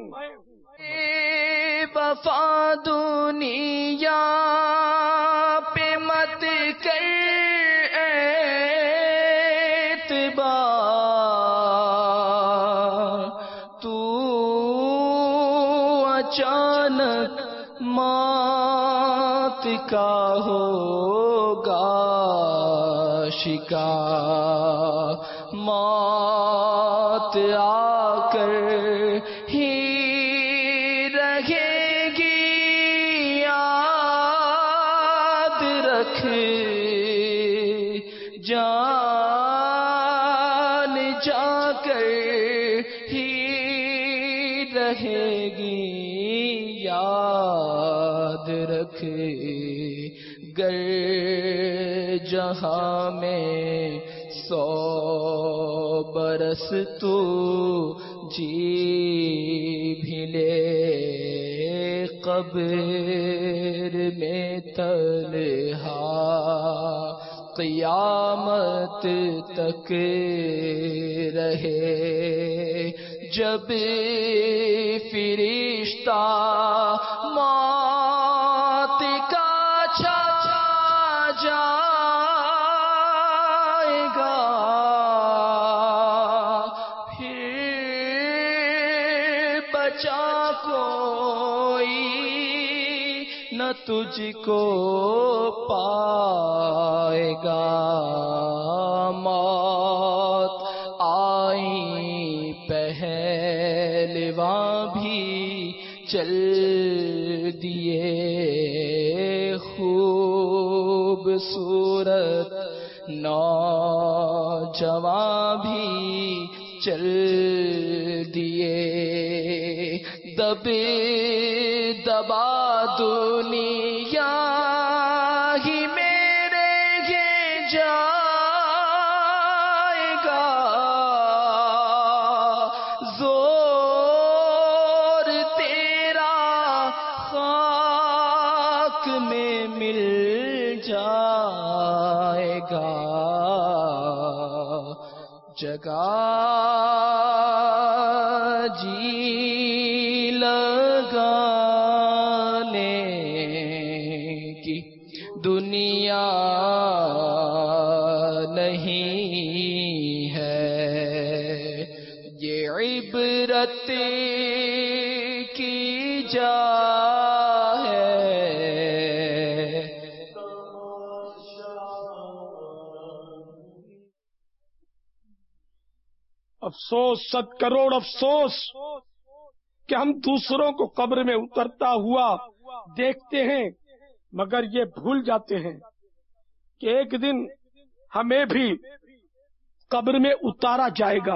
وفا دنیا پہ مت کر اعتبار، تو اچانک موت کا ہوگا شکار، موت آ کر رکھ جان جا کر ہی رہے گی، یاد رکھ گر جہاں میں سو برس تو جی بھی لے، قبر میں تنہا قیامت تک رہے، جب فرشتہ موت کا چھا جائے گا، پھر بچا کوئی نہ تجھ کو پائے گا، موت آئی پہلواں بھی چل دیے، خوبصورت نوجوان بھی چل دیے، دب دبا دنیا ہی میرے یہ جائے گا، زور تیرا خاک میں مل جائے گا، جگہ جی لگانے کی دنیا نہیں ہے، یہ عبرت کی جا ہے، افسوس صد کروڑ افسوس کہ ہم دوسروں کو قبر میں اترتا ہوا دیکھتے ہیں، مگر یہ بھول جاتے ہیں کہ ایک دن ہمیں بھی قبر میں اتارا جائے گا،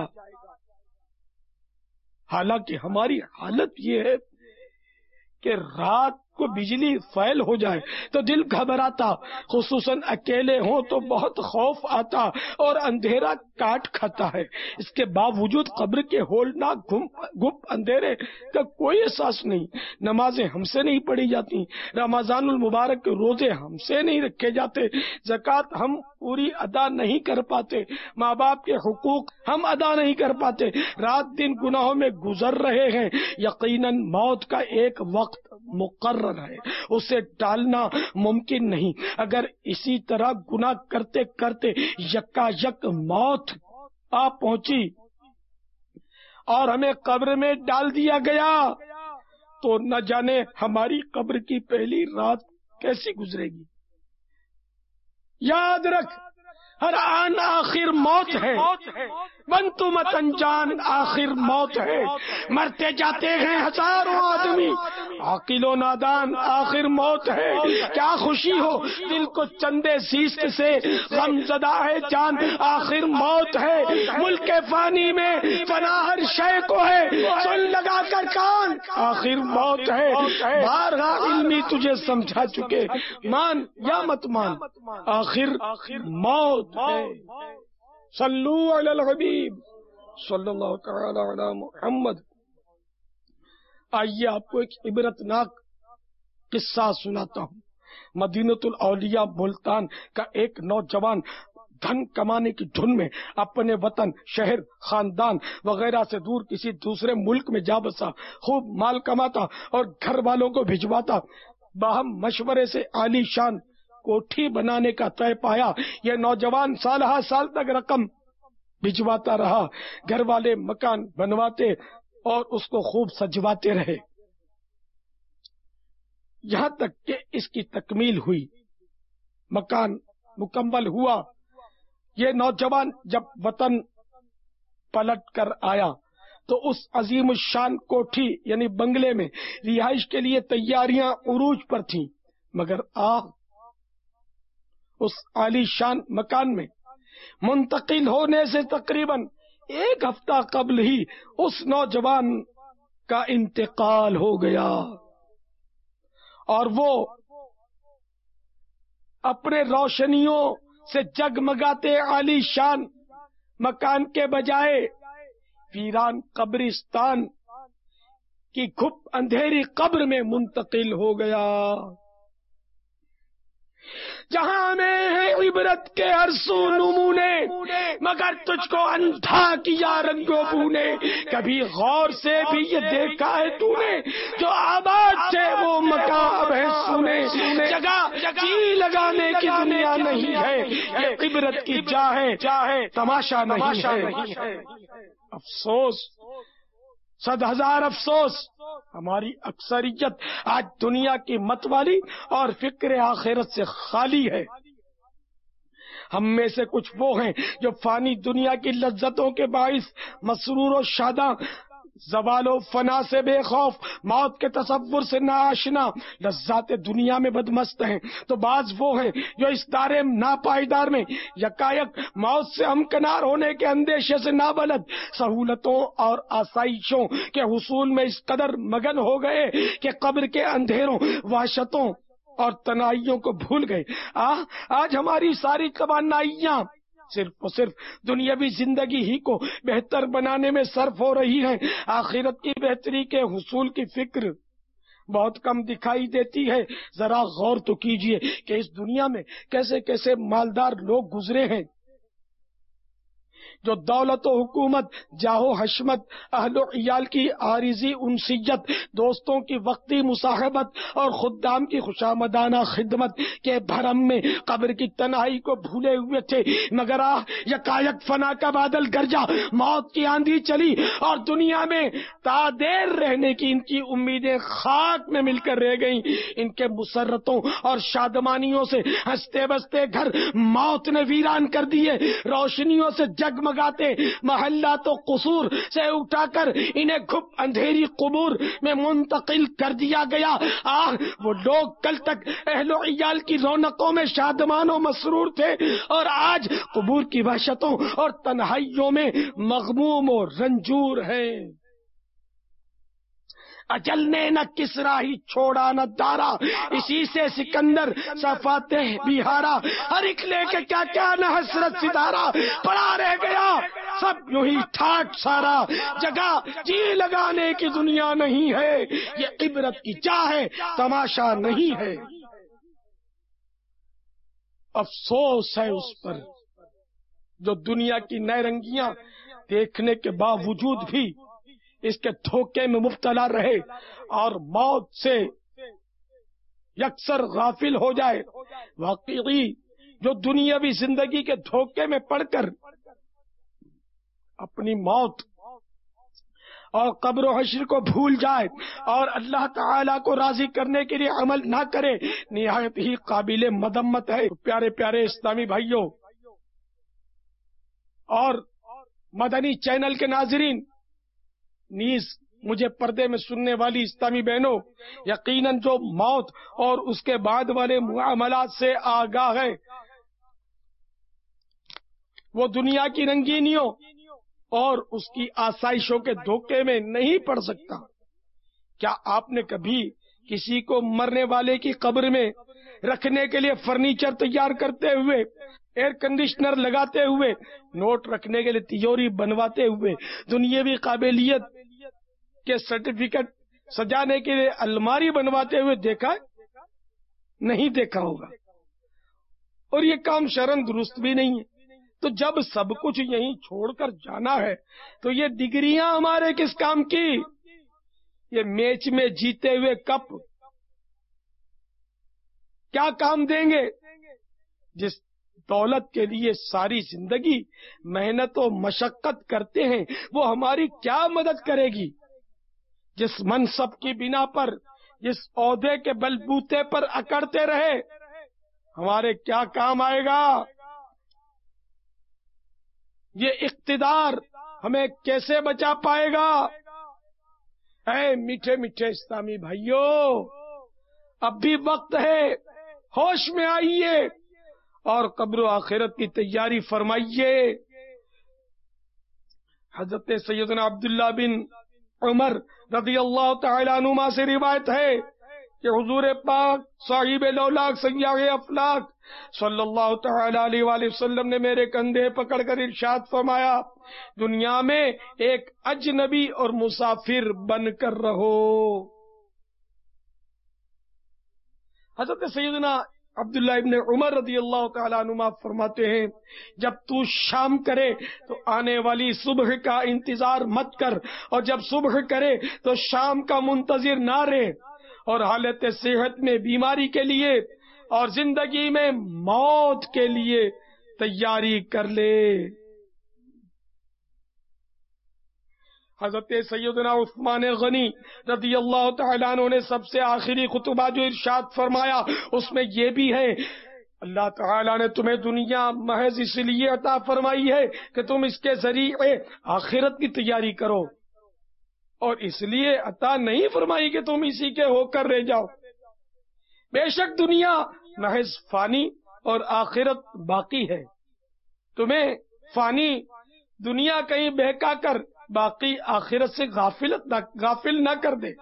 حالانکہ ہماری حالت یہ ہے کہ رات کو بجلی فیل ہو جائے تو دل گھبراتا، خصوصاً اکیلے ہوں تو بہت خوف آتا اور اندھیرا کاٹ کھاتا ہے، اس کے باوجود قبر کے ہولناک گپ اندھیرے کا کوئی احساس نہیں، نمازیں ہم سے نہیں پڑھی جاتی، رمضان المبارک کے روزے ہم سے نہیں رکھے جاتے، زکوٰۃ ہم پوری ادا نہیں کر پاتے، ماں باپ کے حقوق ہم ادا نہیں کر پاتے، رات دن گناہوں میں گزر رہے ہیں، یقیناً موت کا ایک وقت مقرر ہے، اسے ٹالنا ممکن نہیں، اگر اسی طرح گناہ کرتے کرتے یکا یک موت آ پہنچی اور ہمیں قبر میں ڈال دیا گیا تو نہ جانے ہماری قبر کی پہلی رات کیسی گزرے گی۔ یاد رکھ، ہر آن آخر موت ہے، بنتو مت انجان آخر موت ہے، مرتے جاتے ہیں ہزاروں آدمی، عاقل و نادان آخر موت ہے، کیا خوشی ہو دل کو چندے زیست سے، غم زدہ ہے جان آخر موت ہے، ملک فانی میں فنا ہر شے کو ہے، سن لگا کر کان آخر موت ہے، بارہا علمی تجھے سمجھا چکے، مان یا مت مان آخر موت ہے۔ صلو علی الحبیب صلی اللہ تعالی علی محمد۔ آئیے آپ کو ایک عبرتناک قصہ سناتا ہوں۔ مدینۃ الاولیاء ملتان کا ایک نوجوان دھن کمانے کی دھن میں اپنے وطن، شہر، خاندان وغیرہ سے دور کسی دوسرے ملک میں جا بسا، خوب مال کماتا اور گھر والوں کو بھجواتا، باہم مشورے سے عالی شان کوٹھی بنانے کا طے پایا۔ یہ نوجوان سال ہا سال تک رقم بھجواتا رہا، گھر والے مکان بنواتے اور اس کو خوب سجواتے رہے، یہاں تک کہ اس کی تکمیل ہوئی، مکان مکمل ہوا۔ یہ نوجوان جب وطن پلٹ کر آیا تو اس عظیم الشان کوٹھی یعنی بنگلے میں رہائش کے لیے تیاریاں عروج پر تھیں، مگر آہ اس عالی شان مکان میں منتقل ہونے سے تقریباً ایک ہفتہ قبل ہی اس نوجوان کا انتقال ہو گیا، اور وہ اپنے روشنیوں سے جگمگاتے عالی شان مکان کے بجائے ویران قبرستان کی گھپ اندھیری قبر میں منتقل ہو گیا، جہاں ہمیں ہے عبرت کے ہر سو نمونے، مگر تجھ کو اندھا کیا رنگوں بو نے۔ کبھی غور سے بھی یہ دیکھا ہے تو نے، جو آباد تھے وہ مکان اب ہے سونے۔ جگہ جی لگانے کی دنیا نہیں ہے، یہ عبرت کی جا ہے، تماشا نہیں ہے۔ افسوس، صد ہزار افسوس، ہماری اکثریت آج دنیا کی متوالی اور فکر آخرت سے خالی ہے۔ ہم میں سے کچھ وہ ہیں جو فانی دنیا کی لذتوں کے باعث مسرور و شاداں، زوال و فنا سے بے خوف، موت کے تصور سے ناآشنا، لذات دنیا میں بدمست ہیں، تو بعض وہ ہیں جو اس دار ناپائیدار میں یکایک موت سے ہمکنار ہونے کے اندیشے سے نابلد، سہولتوں اور آسائشوں کے حصول میں اس قدر مگن ہو گئے کہ قبر کے اندھیروں، وحشتوں اور تنہائیوں کو بھول گئے۔ آہ آج ہماری ساری توانائیاں صرف اور صرف دنیاوی زندگی ہی کو بہتر بنانے میں صرف ہو رہی ہیں، آخرت کی بہتری کے حصول کی فکر بہت کم دکھائی دیتی ہے۔ ذرا غور تو کیجئے کہ اس دنیا میں کیسے کیسے مالدار لوگ گزرے ہیں، جو دولت و حکومت، جاہ و حشمت، اہل و عیال کی عارضی انسیت، دوستوں کی وقتی مصاحبت اور خدام کی خوشامدانہ خدمت کے بھرم میں قبر کی تنہائی کو بھولے ہوئے تھے، مگر آہ یکایک فنا کا بادل گرجا، موت کی آندھی چلی اور دنیا میں تا دیر رہنے کی ان کی امیدیں خاک میں مل کر رہ گئیں۔ ان کے مسرتوں اور شادمانیوں سے ہنستے بستے گھر موت نے ویران کر دیے، روشنیوں سے جگمگ گاتے محلات و قصور سے اٹھا کر انہیں گھپ اندھیری قبور میں منتقل کر دیا گیا۔ آہ وہ لوگ کل تک اہل و عیال کی رونقوں میں شادمان و مسرور تھے، اور آج قبور کی وحشتوں اور تنہائیوں میں مغموم و رنجور ہیں۔ اجل نے نہ کسرا ہی چھوڑا نہ دارا، اسی سے سکندر صفاتح بھی ہارا، ہر ایک لے کے کیا کیا نہ حسرت ستارہ، پڑا رہ گیا سب یوں ہی ٹھاٹ سارا، جگہ جی لگانے کی دنیا نہیں ہے، یہ عبرت کی جا ہے، تماشا نہیں ہے۔ افسوس ہے اس پر جو دنیا کی نئے رنگیاں دیکھنے کے باوجود بھی اس کے دھوکے میں مبتلا رہے اور موت سے یکسر غافل ہو جائے۔ واقعی جو دنیاوی زندگی کے دھوکے میں پڑ کر اپنی موت اور قبر و حشر کو بھول جائے اور اللہ تعالیٰ کو راضی کرنے کے لیے عمل نہ کرے، نہایت ہی قابل مذمت ہے۔ پیارے پیارے اسلامی بھائیوں اور مدنی چینل کے ناظرین، نیز مجھے پردے میں سننے والی اسلامی بہنوں، یقیناً جو موت اور اس کے بعد والے معاملات سے آگاہ ہے وہ دنیا کی رنگینیوں اور اس کی آسائشوں کے دھوکے میں نہیں پڑ سکتا۔ کیا آپ نے کبھی کسی کو مرنے والے کی قبر میں رکھنے کے لیے فرنیچر تیار کرتے ہوئے، ایئر کنڈیشنر لگاتے ہوئے، نوٹ رکھنے کے لیے تجوری بنواتے ہوئے، دنیاوی قابلیت کے سرٹیفکیٹ سجانے کے لیے الماری بنواتے ہوئے دیکھا؟ نہیں دیکھا ہوگا، اور یہ کام شرعاً درست بھی نہیں ہے۔ تو جب سب کچھ یہیں چھوڑ کر جانا ہے تو یہ ڈگریاں ہمارے کس کام کی؟ یہ میچ میں جیتے ہوئے کپ کیا کام دیں گے؟ جس دولت کے لیے ساری زندگی محنت و مشقت کرتے ہیں وہ ہماری کیا مدد کرے گی؟ جس منصب کی بنا پر، جس عہدے کے بلبوتے پر اکڑتے رہے ہمارے کیا کام آئے گا؟ یہ اقتدار ہمیں کیسے بچا پائے گا؟ اے میٹھے میٹھے اسلامی بھائیوں، اب بھی وقت ہے، ہوش میں آئیے اور قبر و آخرت کی تیاری فرمائیے۔ حضرت سیدنا عبداللہ بن عمر رضی اللہ تعالی عنہما سے روایت ہے کہ حضور پاک صاحب لولاک سیاح افلاک صلی اللہ تعالی علیہ وآلہ وسلم نے میرے کندھے پکڑ کر ارشاد فرمایا، دنیا میں ایک اجنبی اور مسافر بن کر رہو۔ حضرت سیدنا عبداللہ ابن عمر رضی اللہ تعالیٰ عنہما فرماتے ہیں، جب تو شام کرے تو آنے والی صبح کا انتظار مت کر، اور جب صبح کرے تو شام کا منتظر نہ رہے، اور حالت صحت میں بیماری کے لیے اور زندگی میں موت کے لیے تیاری کر لے۔ حضرت سیدنا عثمان غنی رضی اللہ تعالیٰ عنہ نے سب سے آخری خطبہ جو ارشاد فرمایا اس میں یہ بھی ہے، اللہ تعالیٰ نے تمہیں دنیا محض اس لیے عطا فرمائی ہے کہ تم اس کے ذریعے آخرت کی تیاری کرو، اور اس لیے عطا نہیں فرمائی کہ تم اسی کے ہو کر رہ جاؤ۔ بے شک دنیا محض فانی اور آخرت باقی ہے، تمہیں فانی دنیا کہیں بہکا کر باقی آخرت سے غافلت نہ غافل نہ کر دے۔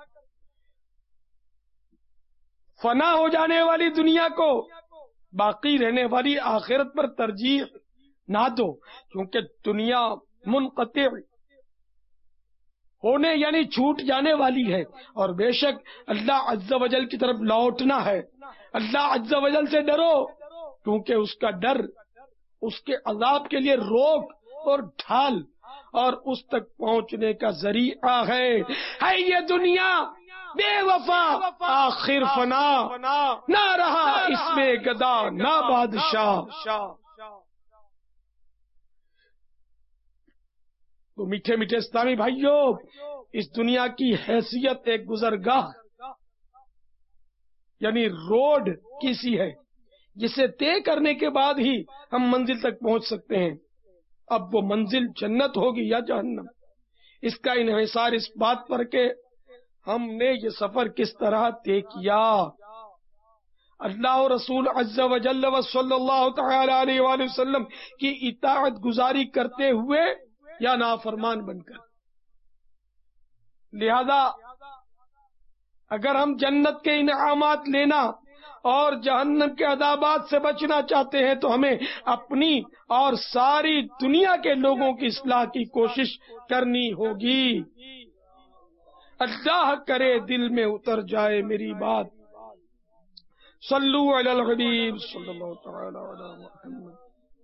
فنا ہو جانے والی دنیا کو باقی رہنے والی آخرت پر ترجیح نہ دو، کیونکہ دنیا منقطع ہونے یعنی چھوٹ جانے والی ہے، اور بے شک اللہ عز و جل کی طرف لوٹنا ہے۔ اللہ عز و جل سے ڈرو، کیونکہ اس کا ڈر اس کے عذاب کے لیے روک اور ڈھال اور اس تک پہنچنے کا ذریعہ ہے۔ ہے یہ دنیا بے وفا آخر فنا، نہ رہا اس میں گدا نہ بادشاہ۔ تو میٹھے میٹھے اسلامی بھائیوں، اس دنیا کی حیثیت ایک گزرگاہ یعنی روڈ کسی ہے جسے طے کرنے کے بعد ہی ہم منزل تک پہنچ سکتے ہیں۔ اب وہ منزل جنت ہوگی یا جہنم، اس کا انحصار اس بات پر کہ ہم نے یہ سفر کس طرح طے کیا۔ اللہ و رسول عز و جل و صلی اللہ تعالی علیہ وآلہ وسلم کی اطاعت گزاری کرتے ہوئے یا نافرمان بن کر۔ لہذا اگر ہم جنت کے انعامات لینا اور جہنم کے عذابات سے بچنا چاہتے ہیں تو ہمیں اپنی اور ساری دنیا کے لوگوں کی اصلاح کی کوشش کرنی ہوگی۔ اللہ کرے دل میں اتر جائے میری بات۔ صلو علی الحبیب صلی اللہ تعالی علی محمد۔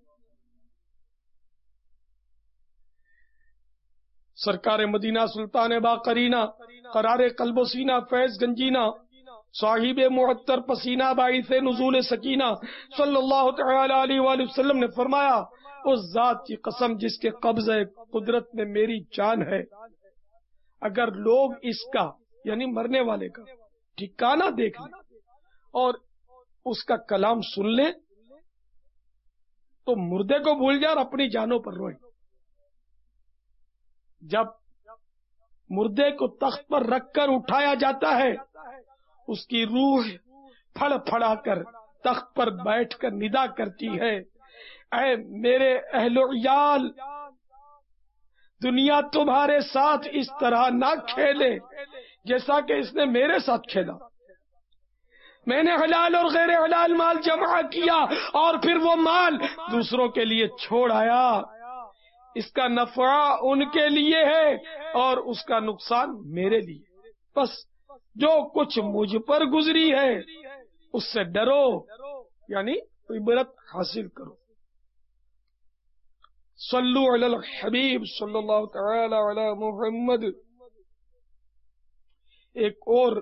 سرکار مدینہ سلطان باقرینہ قرار قلب و سینہ فیض گنجینہ صاحب معطر پسینہ باعث نزول سکینہ صلی اللہ تعالی علیہ وآلہ وسلم نے فرمایا، اس ذات کی قسم جس کے قبضہ قدرت میں میری جان ہے، اگر لوگ اس کا یعنی مرنے والے کا ٹھکانہ دیکھ لیں اور اس کا کلام سن لیں تو مردے کو بھول جائے اور اپنی جانوں پر روئیں۔ جب مردے کو تخت پر رکھ کر اٹھایا جاتا ہے، اس کی روح پھڑ پھڑا کر تخت پر بیٹھ کر ندا کرتی ہے، اے میرے اہل و عیال، دنیا تمہارے ساتھ اس طرح نہ کھیلے جیسا کہ اس نے میرے ساتھ کھیلا۔ میں نے حلال اور غیر حلال مال جمع کیا اور پھر وہ مال دوسروں کے لیے چھوڑ آیا۔ اس کا نفع ان کے لیے ہے اور اس کا نقصان میرے لیے۔ بس جو کچھ مجھ پر گزری ہے اس سے ڈرو، یعنی عبرت حاصل کرو۔ صلو علی الحبیب صلی اللہ تعالی علی محمد۔ ایک اور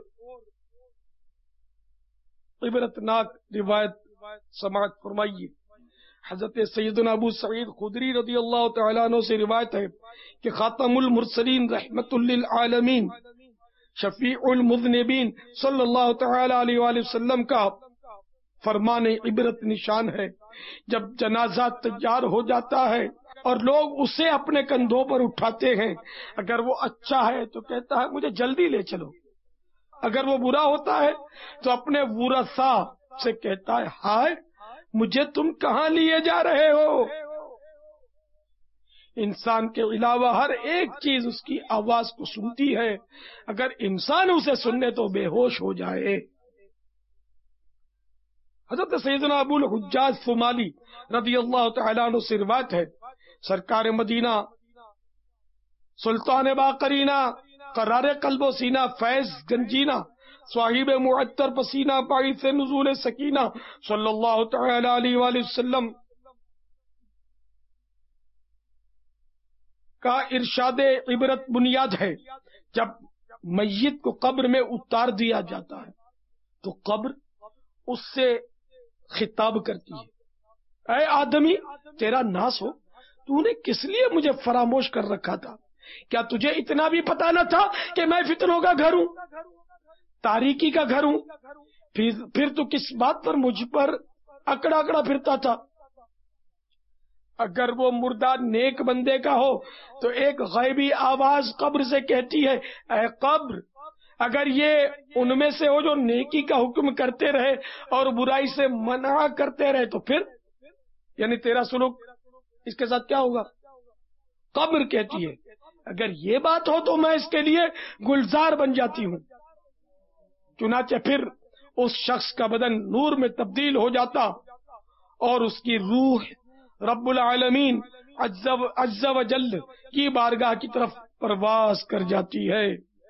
عبرتناک روایت سماعت فرمائیے۔ حضرت سیدنا ابو سعید خدری رضی اللہ تعالیٰ عنہ سے روایت ہے کہ خاتم المرسلین رحمت للعالمین شفیع المذنبین صلی اللہ تعالی علیہ وآلہ وسلم کا فرمان عبرت نشان ہے، جب جنازہ تیار ہو جاتا ہے اور لوگ اسے اپنے کندھوں پر اٹھاتے ہیں، اگر وہ اچھا ہے تو کہتا ہے مجھے جلدی لے چلو، اگر وہ برا ہوتا ہے تو اپنے ورثاء سے کہتا ہے ہائے مجھے تم کہاں لیے جا رہے ہو؟ انسان کے علاوہ ہر ایک چیز اس کی آواز کو سنتی ہے، اگر انسان اسے سننے تو بے ہوش ہو جائے۔ حضرت سیدنا ابو الحجاج ثمالی رضی اللہ تعالیٰ عنہ سے روایت ہے، سرکار مدینہ سلطان باقرینہ قرار قلب و سینہ فیض گنجینہ صاحب معطر پسینہ باعث نزول سکینہ صلی اللہ تعالی علیہ وآلہ وسلم کا ارشاد عبرت بنیاد ہے۔ جب میت کو قبر میں اتار دیا جاتا ہے تو قبر اس سے خطاب کرتی ہے، اے آدمی تیرا ناس ہو، تو نے کس لیے مجھے فراموش کر رکھا تھا؟ کیا تجھے اتنا بھی پتا نہ تھا کہ میں فتنوں کا گھر ہوں، تاریکی کا گھر ہوں؟ پھر پھر تو کس بات پر مجھ پر اکڑا اکڑا پھرتا تھا؟ اگر وہ مردہ نیک بندے کا ہو تو ایک غیبی آواز قبر سے کہتی ہے، اے قبر اگر یہ ان میں سے ہو جو نیکی کا حکم کرتے رہے اور برائی سے منع کرتے رہے تو پھر یعنی تیرا سلوک اس کے ساتھ کیا ہوگا؟ قبر کہتی ہے اگر یہ بات ہو تو میں اس کے لیے گلزار بن جاتی ہوں۔ چنانچہ پھر اس شخص کا بدن نور میں تبدیل ہو جاتا اور اس کی روح رب العالمین عز و جل کی بارگاہ کی طرف پرواز کر جاتی ہے۔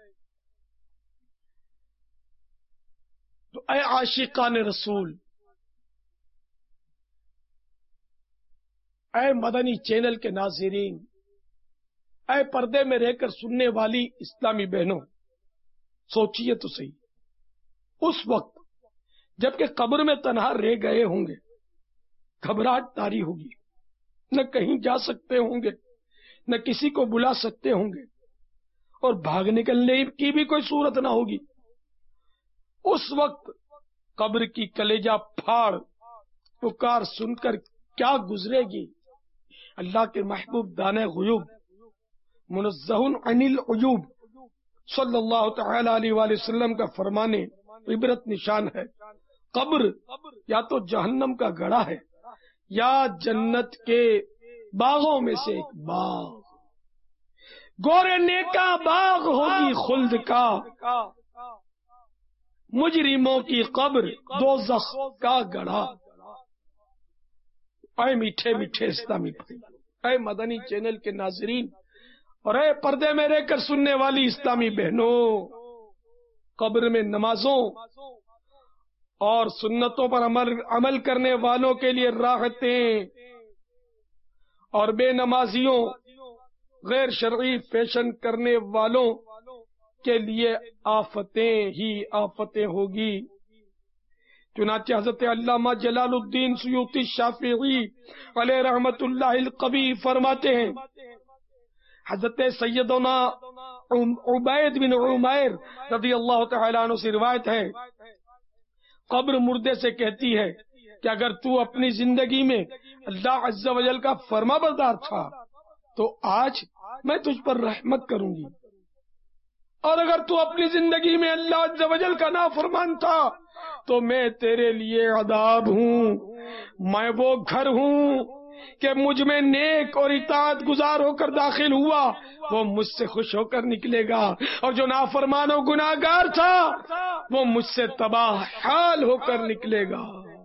تو اے عاشقان رسول، اے مدنی چینل کے ناظرین، اے پردے میں رہ کر سننے والی اسلامی بہنوں، سوچئے تو صحیح، اس وقت جبکہ قبر میں تنہا رہ گئے ہوں گے، گھبراہٹ طاری ہوگی، نہ کہیں جا سکتے ہوں گے، نہ کسی کو بلا سکتے ہوں گے، اور بھاگ نکلنے کی بھی کوئی صورت نہ ہوگی۔ اس وقت قبر کی کلیجہ پھاڑ پکار سن کر کیا گزرے گی؟ اللہ کے محبوب دانے غیوب منزہ عن العیوب صلی اللہ تعالی علیہ وآلہ وسلم کا فرمانے عبرت نشان ہے، قبر یا تو جہنم کا گڑھا ہے یا جنت کے باغوں میں سے ایک باغ، گورے نیکا باغ ہوگی خلد کا، مجرموں کی قبر دوزخ کا گڑھا۔ اے میٹھے میٹھے اسلامی بھائی، اے مدنی چینل کے ناظرین اور اے پردے میں رہ کر سننے والی اسلامی بہنوں، قبر میں نمازوں اور سنتوں پر عمل عمل کرنے والوں کے لیے راحتیں اور بے نمازیوں غیر شرعی فیشن کرنے والوں کے لیے آفتیں ہی آفتیں ہوگی۔ چنانچہ حضرت علامہ جلال الدین سیوطی شافعی علیہ رحمت اللہ القوی فرماتے ہیں، حضرت سیدنا عبید بن عمیر رضی اللہ تعالیٰ عنہ سے روایت ہے، قبر مردے سے کہتی ہے کہ اگر تو اپنی زندگی میں اللہ عز و جل کا فرما بردار تھا تو آج میں تجھ پر رحمت کروں گی، اور اگر تو اپنی زندگی میں اللہ عز و جل کا نافرمان تھا تو میں تیرے لیے عذاب ہوں، میں وہ گھر ہوں کہ مجھ میں نیک اور اطاعت گزار ہو کر داخل ہوا وہ مجھ سے خوش ہو کر نکلے گا، اور جو نافرمان و گناہگار تھا وہ مجھ سے تباہ حال ہو کر نکلے گا۔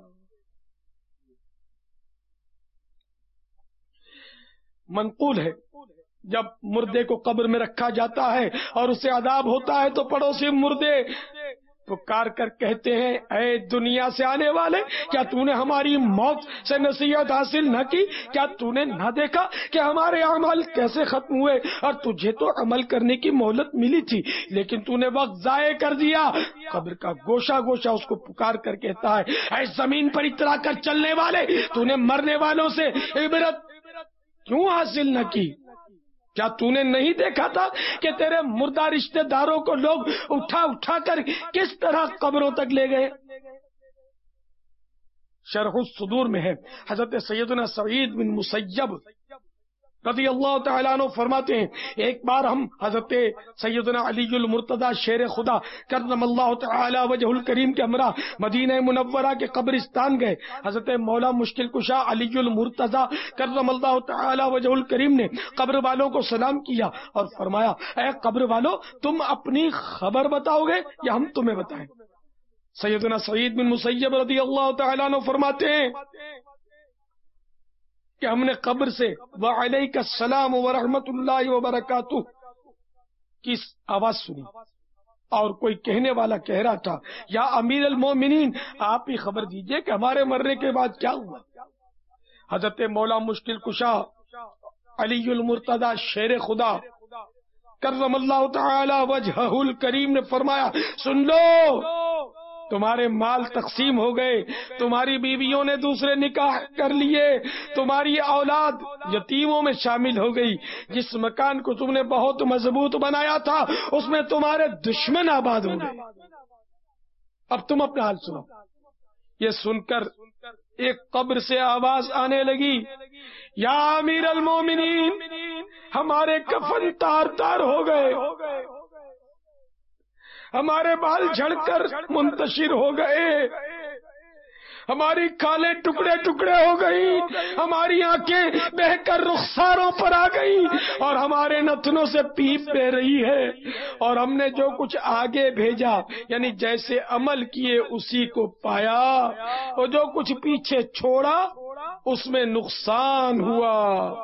منقول ہے جب مردے کو قبر میں رکھا جاتا ہے اور اسے عذاب ہوتا ہے تو پڑوسی مردے پکار کر کہتے ہیں، اے دنیا سے آنے والے، کیا تو نے ہماری موت سے نصیحت حاصل نہ کی؟ کیا تو نے نہ دیکھا کہ ہمارے اعمال کیسے ختم ہوئے؟ اور تجھے تو عمل کرنے کی مہلت ملی تھی لیکن تو نے وقت ضائع کر دیا۔ قبر کا گوشہ گوشہ اس کو پکار کر کہتا ہے، اے زمین پر اترا کر چلنے والے، تو نے مرنے والوں سے عبرت کیوں حاصل نہ کی؟ کیا تو نے نہیں دیکھا تھا کہ تیرے مردہ رشتہ داروں کو لوگ اٹھا اٹھا کر کس طرح قبروں تک لے گئے؟ شرح الصدور میں ہے، حضرت سیدنا سعید بن مسیب رضی اللہ تعالیٰ عنہ فرماتے ہیں ایک بار ہم حضرت سیدنا علی المرتضی شیر خدا کرم اللہ تعالی وجہ الکریم کے ہمراہ مدینہ منورہ کے قبرستان گئے. حضرت مولا مشکل کشا علی المرتضی کرم اللہ تعالی وجہ الکریم نے قبر والوں کو سلام کیا اور فرمایا اے قبر والوں تم اپنی خبر بتاؤ گے یا ہم تمہیں بتائیں؟ سیدنا سعید بن مسیب رضی اللہ تعالیٰ عنہ فرماتے ہیں کہ ہم نے قبر سے وعلیک السلام ورحمۃ اللہ وبرکاتہ کی آواز سنی اور کوئی کہنے والا کہہ رہا تھا یا امیر المومنین آپ ہی خبر دیجئے کہ ہمارے مرنے کے بعد کیا ہوا. حضرت مولا مشکل کشا علی المرتضی شیر خدا کرم اللہ تعالی وجہہ الکریم نے فرمایا سن لو تمہارے مال تقسیم ہو گئے، تمہاری بیویوں نے دوسرے نکاح کر لیے، تمہاری اولاد یتیموں میں شامل ہو گئی، جس مکان کو تم نے بہت مضبوط بنایا تھا اس میں تمہارے دشمن آباد ہو گئے. اب تم اپنا حال سنو. یہ سن کر ایک قبر سے آواز آنے لگی یا امیر المومنین ہمارے کفن تار تار ہو گئے، ہمارے بال جھڑ کر منتشر ہو گئے، ہماری کھالیں ٹکڑے ٹکڑے ہو گئی، ہماری آنکھیں بہ کر رخساروں پر آ گئی اور ہمارے نتنوں سے پیپ بہ رہی ہے، اور ہم نے جو کچھ آگے بھیجا یعنی جیسے عمل کیے اسی کو پایا، اور جو کچھ پیچھے چھوڑا اس میں نقصان ہوا.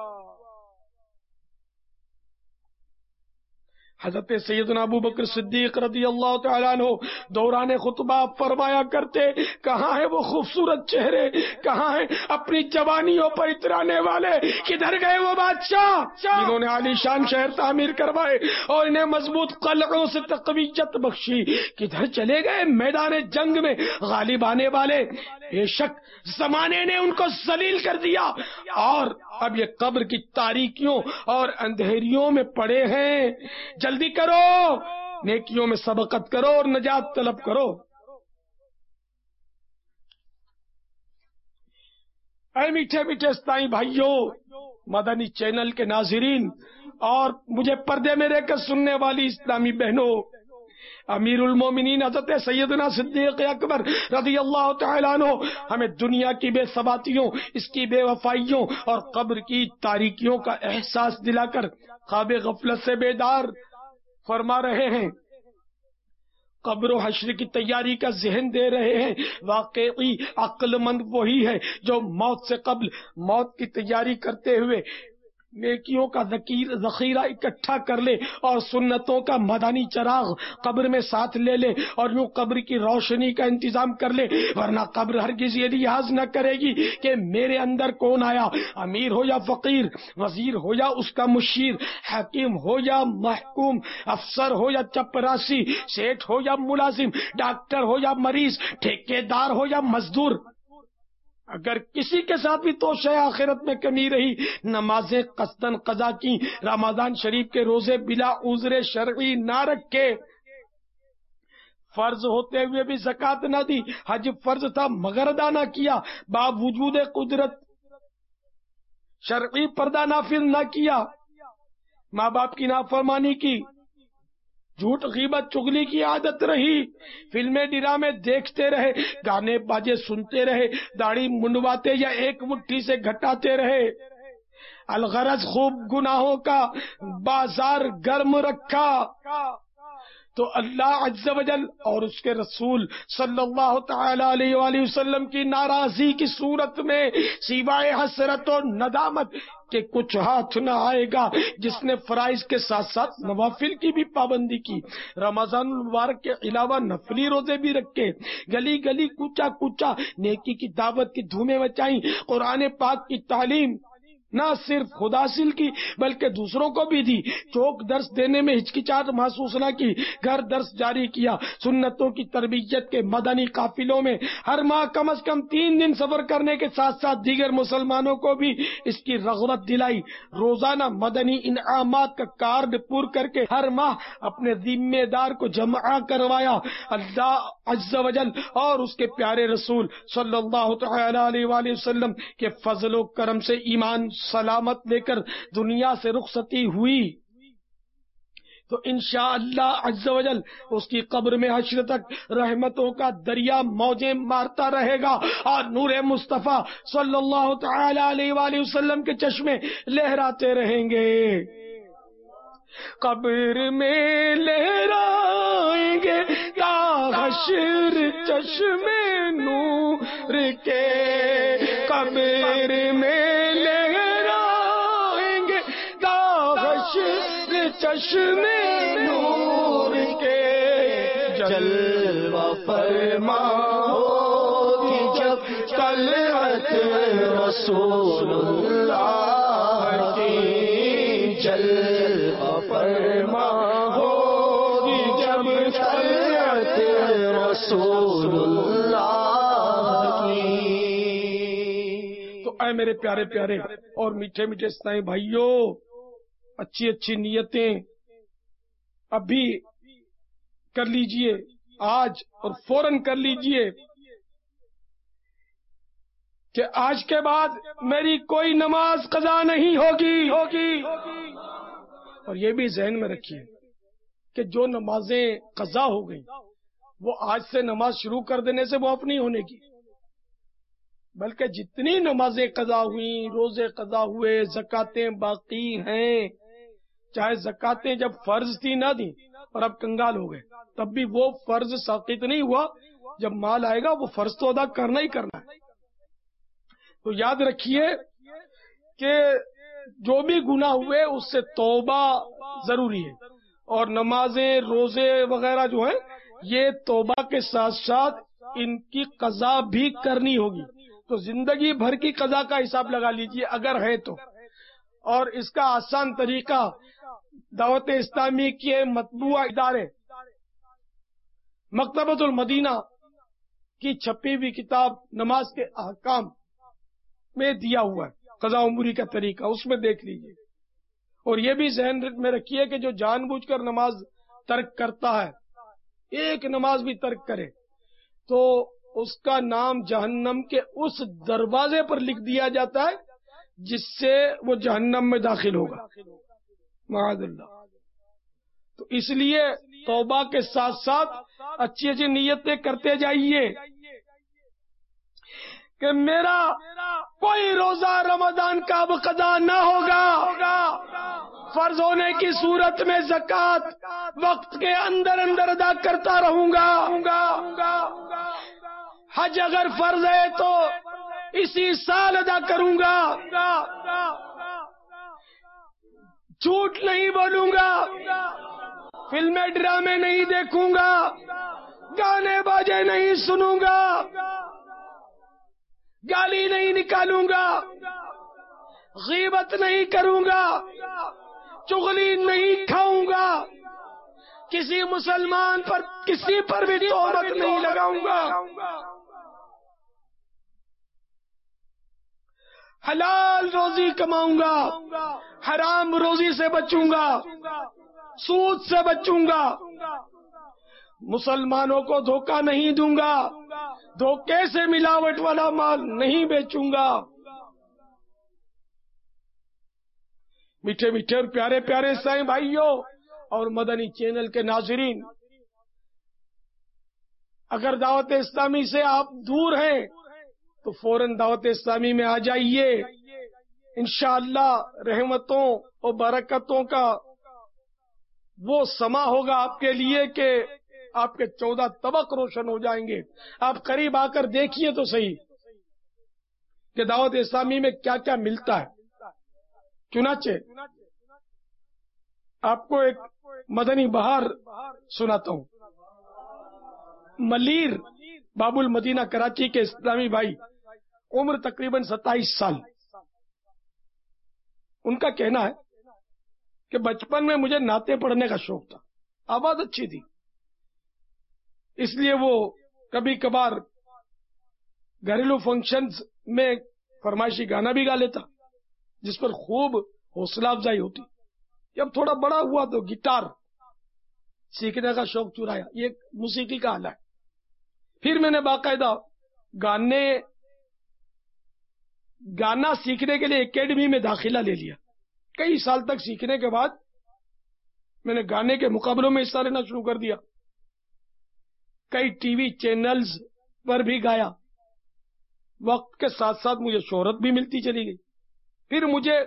حضرت سیدنا ابو بکر صدیق رضی اللہ تعالیٰ عنہ دوران خطبہ فرمایا کرتے کہاں ہے وہ خوبصورت چہرے، کہاں ہے اپنی جوانیوں پر اترانے والے، کدھر گئے وہ بادشاہ جنہوں نے عالی شان شہر تعمیر کروائے اور انہیں مضبوط قلعوں سے تقویت بخشی، کدھر چلے گئے میدان جنگ میں غالب آنے والے؟ بے شک زمانے نے ان کو ذلیل کر دیا اور اب یہ قبر کی تاریکیوں اور اندھیریوں میں پڑے ہیں. جلدی کرو، نیکیوں میں سبقت کرو اور نجات طلب کرو. اے میٹھے میٹھے اسلامی بھائیوں، مدنی چینل کے ناظرین اور مجھے پردے میں رہ کر سننے والی اسلامی بہنوں، امیر المومنین حضرت سیدنا صدیق اکبر رضی اللہ تعالیٰ عنہ ہمیں دنیا کی بے ثباتیوں، اس کی بے وفائیوں اور قبر کی تاریکیوں کا احساس دلا کر خواب غفلت سے بیدار فرما رہے ہیں، قبر و حشر کی تیاری کا ذہن دے رہے ہیں. واقعی عقل مند وہی ہے جو موت سے قبل موت کی تیاری کرتے ہوئے نیکیوں کا ذخیرہ اکٹھا کر لے اور سنتوں کا مدانی چراغ قبر میں ساتھ لے لے اور یوں قبر کی روشنی کا انتظام کر لے، ورنہ قبر ہرگز یہ لحاظ نہ کرے گی کہ میرے اندر کون آیا، امیر ہو یا فقیر، وزیر ہو یا اس کا مشیر، حکیم ہو یا محکوم، افسر ہو یا چپراسی، سیٹ ہو یا ملازم، ڈاکٹر ہو یا مریض، ٹھیکیدار ہو یا مزدور. اگر کسی کے ساتھ بھی تو شے آخرت میں کمی رہی، نمازیں قصدن قضا کی، رمضان شریف کے روزے بلا عذر شرعی نہ رکھے، فرض ہوتے ہوئے بھی زکوٰۃ نہ دی، حج فرض تھا مگر ادا نہ کیا، باوجود قدرت شرعی پردہ نافذ نہ کیا، ماں باپ کی نافرمانی کی، جھوٹ غیبت چغلی کی عادت رہی، فلمیں ڈرامے دیکھتے رہے، گانے باجے سنتے رہے، داڑھی منڈواتے یا ایک مٹھی سے گھٹاتے رہے، الغرض خوب گناہوں کا بازار گرم رکھا، تو اللہ عز و جل اور اس کے رسول صلی اللہ تعالی علیہ وآلہ وسلم کی ناراضی کی صورت میں سوائے حسرت اور ندامت کہ کچھ ہاتھ نہ آئے گا جس نے فرائض کے ساتھ ساتھ نوافل کی بھی پابندی کی، رمضان المبارک کے علاوہ نفلی روزے بھی رکھے، گلی گلی کوچا کوچا نیکی کی دعوت کی دھومیں مچائیں، قرآن پاک کی تعلیم نہ صرف خود حاصل کی بلکہ دوسروں کو بھی دی، چوک درس دینے میں ہچکچاہٹ محسوس نہ کی، گھر درس جاری کیا، سنتوں کی تربیت کے مدنی قافلوں میں ہر ماہ کم از کم تین دن سفر کرنے کے ساتھ ساتھ دیگر مسلمانوں کو بھی اس کی رغبت دلائی، روزانہ مدنی انعامات کا کارڈ پور کر کے ہر ماہ اپنے ذمہ دار کو جمع کروایا. اللہ عز و جل اور اس کے پیارے رسول صلی اللہ تعالی علیہ وآلہ وسلم کے فضل و کرم سے ایمان سلامت لے کر دنیا سے رخصتی ہوئی تو انشاءاللہ عز و جل اس کی قبر میں حشر تک رحمتوں کا دریا موجیں مارتا رہے گا اور نور مصطفیٰ صلی اللہ تعالی علیہ وآلہ وسلم کے چشمے لہراتے رہیں گے. قبر میں لہرائیں گے تا حشر چشمے نور کے، قبر میں لہرائیں گے تا حشر چشمے نور کے. جلوہ فرما ہوگی جب طلعت رسول اللہ کی، جلوہ فرما ہوگی جب طلعت رسول اللہ کی. تو اے میرے پیارے پیارے اور میٹھے میٹھے اسلامی بھائیوں، اچھی اچھی نیتیں ابھی کر لیجئے آج اور فوراً کر لیجئے کہ آج کے بعد میری کوئی نماز قضا نہیں ہوگی ہوگی اور یہ بھی ذہن میں رکھیے کہ جو نمازیں قضا ہو گئیں وہ آج سے نماز شروع کر دینے سے معاف نہیں ہونے کی، بلکہ جتنی نمازیں قضا ہوئیں، روزے قضا ہوئے، زکاتیں باقی ہیں، چاہے زکاتیں جب فرض تھی نہ دیں اور اب کنگال ہو گئے تب بھی وہ فرض ساقط نہیں ہوا، جب مال آئے گا وہ فرض تو ادا کرنا ہی کرنا ہے. تو یاد رکھیے کہ جو بھی گناہ ہوئے اس سے توبہ ضروری ہے، اور نمازیں روزے وغیرہ جو ہیں یہ توبہ کے ساتھ ساتھ ان کی قضا بھی کرنی ہوگی. تو زندگی بھر کی قضا کا حساب لگا لیجئے اگر ہے تو. اور اس کا آسان طریقہ دعوت اسلامی کے مطبوعہ ادارے مکتبۃ المدینہ کی چھپی ہوئی کتاب نماز کے احکام میں دیا ہوا ہے قضا عمری کا طریقہ، اس میں دیکھ لیجئے. اور یہ بھی ذہن میں رکھیے کہ جو جان بوجھ کر نماز ترک کرتا ہے، ایک نماز بھی ترک کرے، تو اس کا نام جہنم کے اس دروازے پر لکھ دیا جاتا ہے جس سے وہ جہنم میں داخل ہوگا معاذ اللہ. تو اس لیے توبہ کے ساتھ ساتھ اچھی اچھی نیتیں کرتے جائیے کہ میرا کوئی روزہ رمضان کا اب قضا نہ ہوگا، فرض ہونے کی صورت میں زکوٰۃ وقت کے اندر اندر ادا کرتا رہوں گا، حج اگر فرض ہے تو اسی سال ادا کروں گا، جھوٹ نہیں بولوں گا، فلمیں ڈرامے نہیں دیکھوں گا، گانے باجے نہیں سنوں گا، گالی نہیں نکالوں گا، غیبت نہیں کروں گا، چغلی نہیں کھاؤں گا، کسی مسلمان پر کسی پر بھی تہمت نہیں لگاؤں گا، حلال روزی کماؤں گا، حرام روزی سے بچوں گا، سود سے بچوں گا، مسلمانوں کو دھوکہ نہیں دوں گا، دھوکے سے ملاوٹ والا مال نہیں بیچوں گا. میٹھے میٹھے اور پیارے پیارے اسلامی بھائیوں اور مدنی چینل کے ناظرین، اگر دعوت اسلامی سے آپ دور ہیں تو فوراً دعوت اسلامی میں آ جائیے. انشاءاللہ رحمتوں اور برکتوں کا وہ سما ہوگا آپ کے لیے کہ آپ کے چودہ طبق روشن ہو جائیں گے. آپ قریب آ کر دیکھیے تو صحیح کہ دعوت اسلامی میں کیا کیا ملتا ہے. چنانچہ آپ کو ایک مدنی بہار سناتا ہوں. ملیر باب المدینہ کراچی کے اسلامی بھائی، عمر تقریباً ستائیس سال، ان کا کہنا ہے کہ بچپن میں مجھے نعتیں پڑھنے کا شوق تھا، آواز اچھی تھی، اس لیے وہ کبھی کبھار گھریلو فنکشنز میں فرمائشی گانا بھی گا لیتا جس پر خوب حوصلہ افزائی ہوتی. جب تھوڑا بڑا ہوا تو گٹار سیکھنے کا شوق چرایا، یہ موسیقی کا آلہ ہے. پھر میں نے باقاعدہ گانے گانا سیکھنے کے لیے اکیڈمی میں داخلہ لے لیا. کئی سال تک سیکھنے کے بعد میں نے گانے کے مقابلوں میں حصہ لینا شروع کر دیا. کئی ٹی وی چینلز پر بھی گایا. وقت کے ساتھ ساتھ مجھے شہرت بھی ملتی چلی گئی. پھر مجھے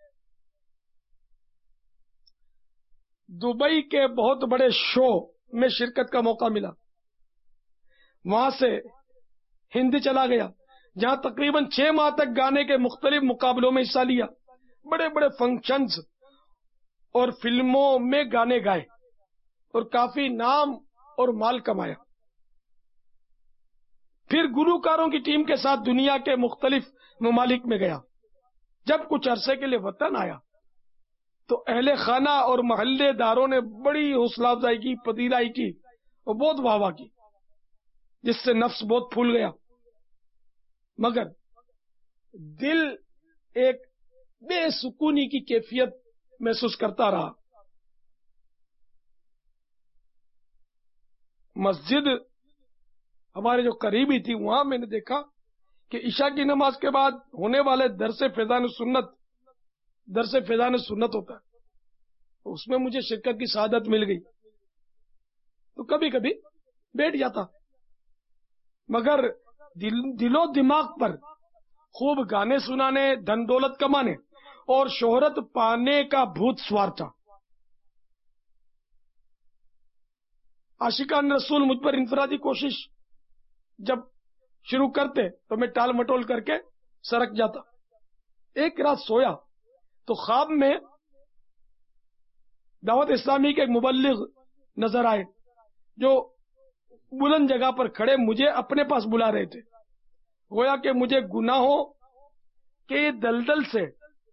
دبئی کے بہت بڑے شو میں شرکت کا موقع ملا. وہاں سے ہند چلا گیا جہاں تقریباً چھ ماہ تک گانے کے مختلف مقابلوں میں حصہ لیا. بڑے بڑے فنکشنز اور فلموں میں گانے گائے اور کافی نام اور مال کمایا. پھر گلوکاروں کی ٹیم کے ساتھ دنیا کے مختلف ممالک میں گیا. جب کچھ عرصے کے لیے وطن آیا تو اہل خانہ اور محلے داروں نے بڑی حوصلہ افزائی کی، پذیرائی کی اور بہت واہ واہ کی، جس سے نفس بہت پھول گیا. مگر دل ایک بے سکونی کی کیفیت محسوس کرتا رہا. مسجد ہمارے جو قریبی تھی وہاں میں نے دیکھا کہ عشاء کی نماز کے بعد ہونے والے درس فیضان سنت درس فیضان سنت ہوتا ہے، اس میں مجھے شرکت کی سعادت مل گئی تو کبھی کبھی بیٹھ جاتا. مگر دل دل و دماغ پر خوب گانے سنانے، دھن دولت کمانے اور شہرت پانے کا بھوت سوار تھا. عاشقان رسول مجھ پر انفرادی کوشش جب شروع کرتے تو میں ٹال مٹول کر کے سرک جاتا. ایک رات سویا تو خواب میں دعوت اسلامی کے ایک مبلغ نظر آئے جو بلند جگہ پر کھڑے مجھے اپنے پاس بلا رہے تھے. گویا کہ مجھے گناہوں کے دلدل سے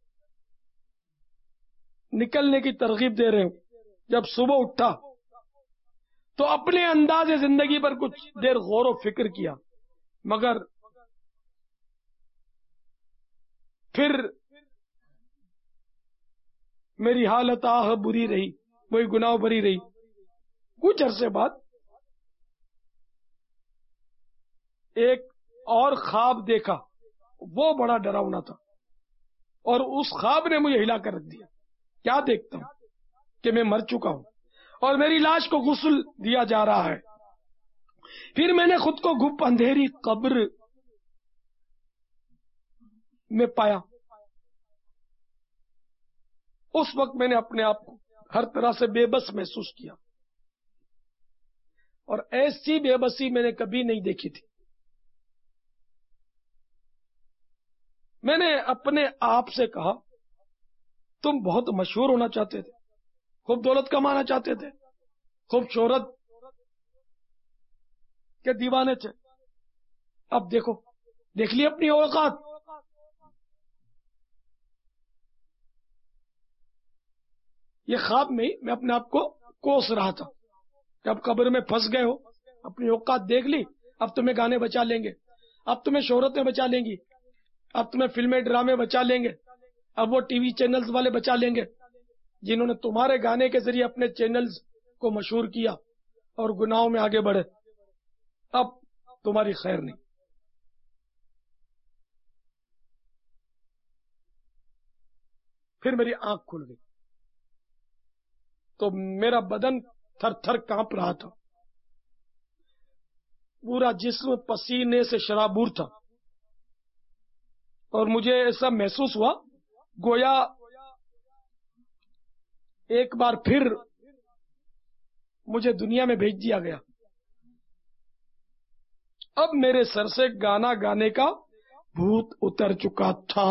نکلنے کی ترغیب دے رہے ہوں. جب صبح اٹھا تو اپنے انداز زندگی پر کچھ دیر غور و فکر کیا، مگر پھر میری حالت آہ بری رہی، وہی گناہ بری رہی. کچھ عرصے بعد ایک اور خواب دیکھا، وہ بڑا ڈراؤنا تھا اور اس خواب نے مجھے ہلا کر رکھ دیا. کیا دیکھتا ہوں کہ میں مر چکا ہوں اور میری لاش کو غسل دیا جا رہا ہے. پھر میں نے خود کو گھپ اندھیری قبر میں پایا. اس وقت میں نے اپنے آپ کو ہر طرح سے بے بس محسوس کیا اور ایسی بے بسی میں نے کبھی نہیں دیکھی تھی. میں نے اپنے آپ سے کہا تم بہت مشہور ہونا چاہتے تھے، خوب دولت کمانا چاہتے تھے، خوب شہرت کے دیوانے تھے. اب دیکھو، دیکھ لی اپنی اوقات. یہ خواب میں ہی میں اپنے آپ کو کوس رہا تھا کہ اب قبر میں پھنس گئے ہو، اپنی اوقات دیکھ لی. اب تمہیں گانے بچا لیں گے، اب تمہیں شہرتیں بچا لیں گی، اب تمہیں فلمیں ڈرامے بچا لیں گے، اب وہ ٹی وی چینلز والے بچا لیں گے جنہوں نے تمہارے گانے کے ذریعے اپنے چینلز کو مشہور کیا اور گناہوں میں آگے بڑھے. اب تمہاری خیر نہیں. پھر میری آنکھ کھل گئی تو میرا بدن تھر تھر کانپ رہا تھا، پورا جسم پسینے سے شرابور تھا اور مجھے ایسا محسوس ہوا گویا ایک بار پھر مجھے دنیا میں بھیج دیا گیا. اب میرے سر سے گانا گانے کا بھوت اتر چکا تھا.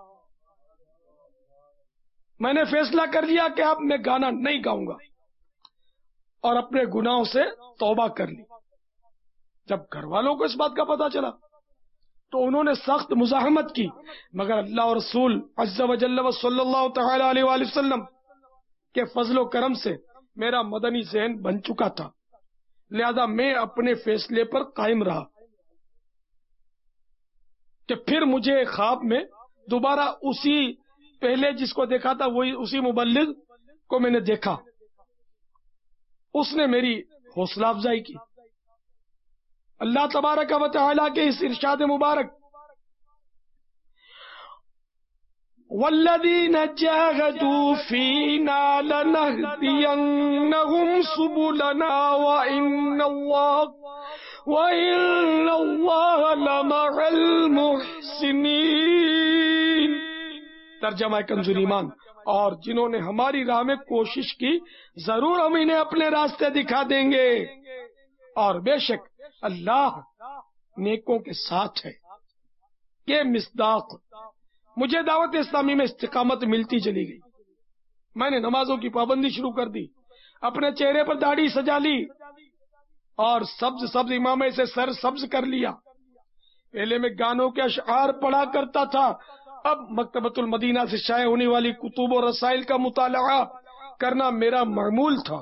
میں نے فیصلہ کر لیا کہ اب میں گانا نہیں گاؤں گا اور اپنے گناہوں سے توبہ کر لی. جب گھر والوں کو اس بات کا پتا چلا تو انہوں نے سخت مزاحمت کی، مگر اللہ اور رسول عز و جل و صلی اللہ تعالی علیہ وآلہ وسلم کے فضل و کرم سے میرا مدنی ذہن بن چکا تھا، لہذا میں اپنے فیصلے پر قائم رہا. کہ پھر مجھے خواب میں دوبارہ اسی پہلے جس کو دیکھا تھا وہی اسی مبلغ کو میں نے دیکھا. اس نے میری حوصلہ افزائی کی. اللہ تبارک و تعالیٰ کے اس ارشاد مبارک والذین جاہدوا فینا لنہدینہم سبلنا وإن اللہ وإن اللہ لمع المحسنین۔ ترجمہ کنز ایمان، اور جنہوں نے ہماری راہ میں کوشش کی ضرور ہم انہیں اپنے راستے دکھا دیں گے، اور بے شک اللہ نیکوں کے ساتھ ہے۔ یہ مصداق مجھے دعوت اسلامی میں استقامت ملتی چلی گئی۔ میں نے نمازوں کی پابندی شروع کر دی، اپنے چہرے پر داڑھی سجا لی، اور سبز سبز امامے سے سر سبز کر لیا۔ پہلے میں گانوں کے اشعار پڑھا کرتا تھا، اب مکتبۃ المدینہ سے شائع ہونے والی کتب و رسائل کا مطالعہ کرنا میرا معمول تھا۔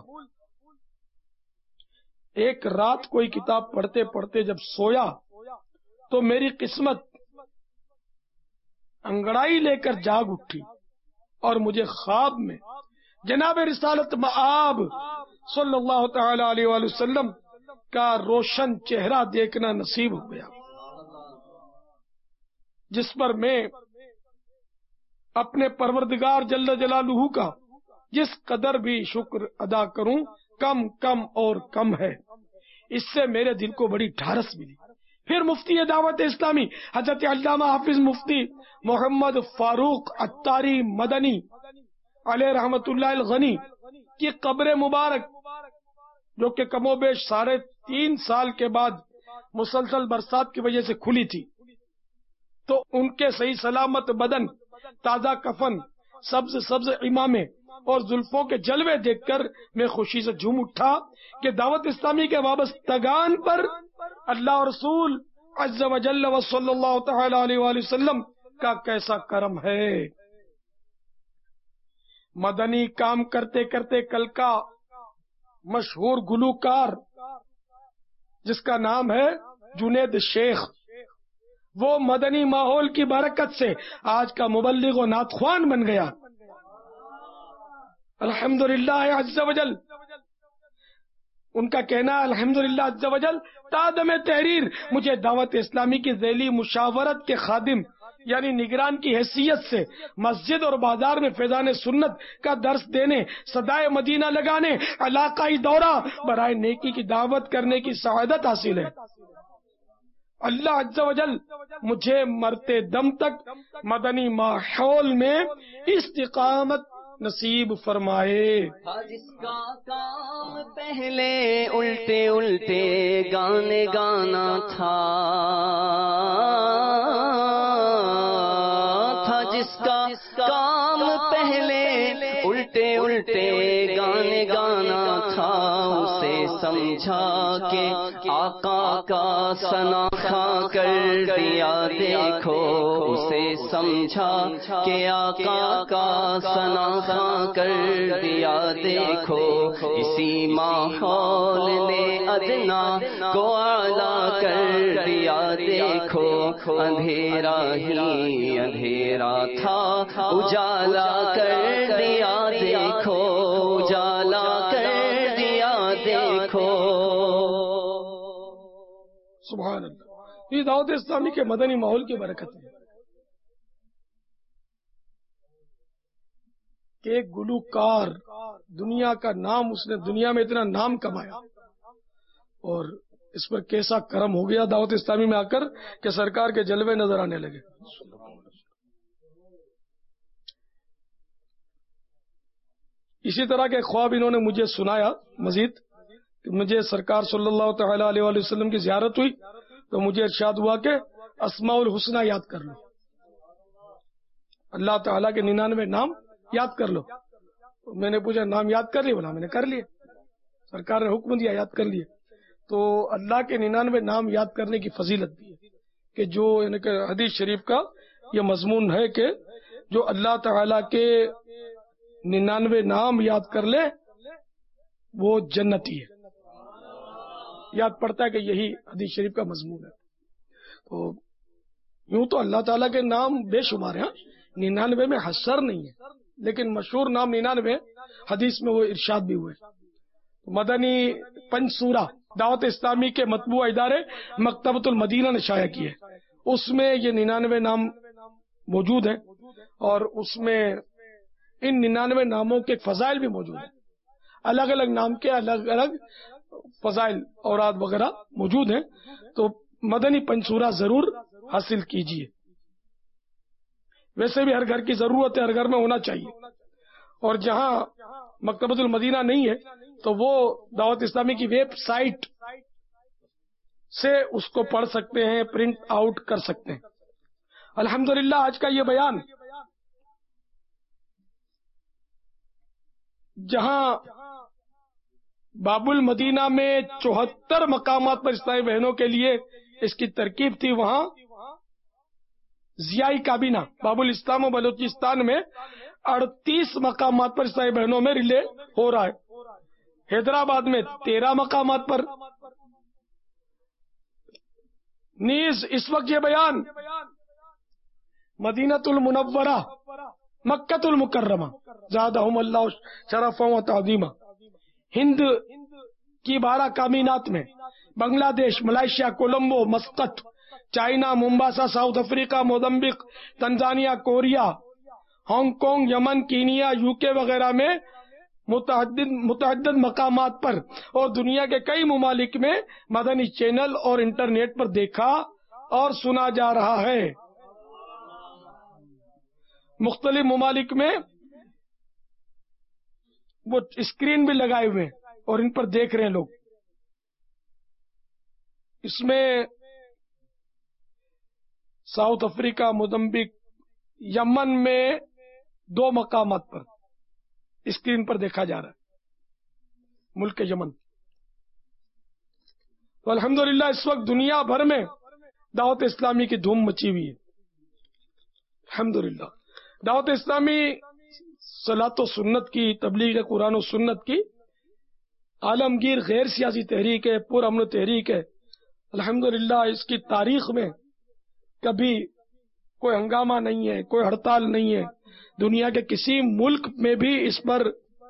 ایک رات کوئی کتاب پڑھتے پڑھتے جب سویا تو میری قسمت انگڑائی لے کر جاگ اٹھی، اور مجھے خواب میں جناب رسالت مآب صلی اللہ تعالی علیہ وآلہ وسلم کا روشن چہرہ دیکھنا نصیب ہو گیا، جس پر میں اپنے پروردگار جل جلالہ کا جس قدر بھی شکر ادا کروں کم کم اور کم ہے۔ اس سے میرے دل کو بڑی ڈھارس ملی۔ پھر مفتی دعوت اسلامی حضرت علامہ حافظ مفتی محمد فاروق عطاری مدنی علیہ رحمت اللہ الغنی کی قبر مبارک، جو کہ کم و بیش ساڑھے تین سال کے بعد مسلسل برسات کی وجہ سے کھلی تھی، تو ان کے صحیح سلامت بدن، تازہ کفن، سبز سبز امامے اور زلفوں کے جلوے دیکھ کر میں خوشی سے جھوم اٹھا کہ دعوت اسلامی کے وابستگان پر اللہ اور رسول عز و جل و صلی اللہ تعالی علیہ وآلہ وسلم کا کیسا کرم ہے۔ مدنی کام کرتے کرتے کل کا مشہور گلوکار جس کا نام ہے جنید شیخ، وہ مدنی ماحول کی برکت سے آج کا مبلغ و نعت خوان بن گیا، الحمدللہ عز و جل۔ ان کا کہنا الحمدللہ عز و جل تادم تحریر مجھے دعوت اسلامی کی ذیلی مشاورت کے خادم یعنی نگران کی حیثیت سے مسجد اور بازار میں فیضان سنت کا درس دینے، صدائے مدینہ لگانے، علاقائی دورہ برائے نیکی کی دعوت کرنے کی سعادت حاصل ہے۔ اللہ عز و جل مجھے مرتے دم تک مدنی ماحول میں استقامت نصیب فرمائے۔ جس کا کام پہلے الٹے الٹے گانے گانا تھا، تھا جس کا کام پہلے الٹے الٹے گانے گانا تھا، اسے سمجھا کہ آقا کا ثنا کھا کر دیا دیکھو، اسے سمجھا کہ آقا کا ثنا کھا کر دیا دیکھو، اسی ماحول نے ادنا کو اعلیٰ کر دیا دیکھو، اندھیرا ہی اندھیرا تھا اجالا کر دیا دیکھو، اجالا کر دیا دیکھو۔ سبحان اللہ، یہ دعوت اسلامی کے مدنی ماحول کی برکت ہے کہ ایک گلوکار دنیا کا نام، اس نے دنیا میں اتنا نام کمایا، اور اس پر کیسا کرم ہو گیا دعوت اسلامی میں آ کر کہ سرکار کے جلوے نظر آنے لگے۔ اسی طرح کے خواب انہوں نے مجھے سنایا مزید کہ مجھے سرکار صلی اللہ تعالی علیہ وآلہ وسلم کی زیارت ہوئی تو مجھے ارشاد ہوا کہ اسماء الحسنہ یاد کر لو، اللہ تعالیٰ کے ننانوے نام یاد کر لو۔ میں نے پوچھا نام یاد کر لیے؟ بولا میں نے کر لیے، سرکار نے حکم دیا یاد کر لیے۔ تو اللہ کے ننانوے نام یاد کرنے کی فضیلت بھی ہے کہ جو یعنی کہ حدیث شریف کا یہ مضمون ہے کہ جو اللہ تعالیٰ کے ننانوے نام یاد کر لے وہ جنتی ہے، یاد پڑتا ہے کہ یہی حدیث شریف کا مضمون ہے۔ تو یوں تو اللہ تعالیٰ کے نام بے شمار ہیں، ننانوے میں حصر نہیں ہے، لیکن مشہور نام ننانوے حدیث میں وہ ارشاد بھی ہوئے۔ مدنی پنج سورہ دعوت اسلامی کے مطبوع ادارے مکتبۃ المدینہ نے شائع کیے، اس میں یہ ننانوے نام موجود ہیں، اور اس میں ان ننانوے ناموں کے فضائل بھی موجود ہیں. الگ الگ نام کے الگ الگ فضائل اوراد وغیرہ موجود ہیں. تو مدنی پنسورہ ضرور حاصل کیجیے. ویسے بھی ہر گھر کی ضرورت ہے، ہر گھر میں ہونا چاہیے. اور جہاں مکتبۃ المدینہ نہیں ہے تو وہ دعوت اسلامی کی ویب سائٹ سے اس کو پڑھ سکتے ہیں، پرنٹ آؤٹ کر سکتے ہیں. الحمدللہ آج کا یہ بیان جہاں باب المدینہ میں چوہتر مقامات پر اسلامی بہنوں کے لیے اس کی ترکیب تھی، وہاں ضیائی کابینہ باب الاسلام و بلوچستان میں اڑتیس مقامات پر اسلامی بہنوں میں ریلے ہو رہا ہے. حیدرآباد میں تیرہ مقامات پر. نیز اس وقت یہ بیان مدینۃ المنورہ، مکۃ المکرمہ زادہم اللہ شرفا و تعظیما، ہند کی بارہ کابینات میں، Bangladesh, Malaysia, Colombo, Muscat, China, Mombasa, South Africa, Mozambique, Tanzania, Korea, Hong Kong, Yemen, Kenya, U K وغیرہ میں متعدد متعدد مقامات پر اور دنیا کے کئی ممالک میں مدنی چینل اور انٹرنیٹ پر دیکھا اور سنا جا رہا ہے. مختلف ممالک میں وہ اسکرین بھی لگائے ہوئے ہیں اور ان پر دیکھ رہے ہیں لوگ. اس میں ساؤتھ افریقہ، موزمبیق، یمن میں دو مقامات پر اسکرین پر دیکھا جا رہا ہے، ملک یمن. تو الحمدللہ اس وقت دنیا بھر میں دعوت اسلامی کی دھوم مچی ہوئی ہے. الحمدللہ دعوت اسلامی صلاۃ و سنت کی، تبلیغ قرآن و سنت کی عالمگیر غیر سیاسی تحریک ہے، پر امن تحریک ہے. الحمدللہ اس کی تاریخ میں کبھی کوئی ہنگامہ نہیں ہے، کوئی ہڑتال نہیں ہے. دنیا کے کسی ملک میں بھی اس پر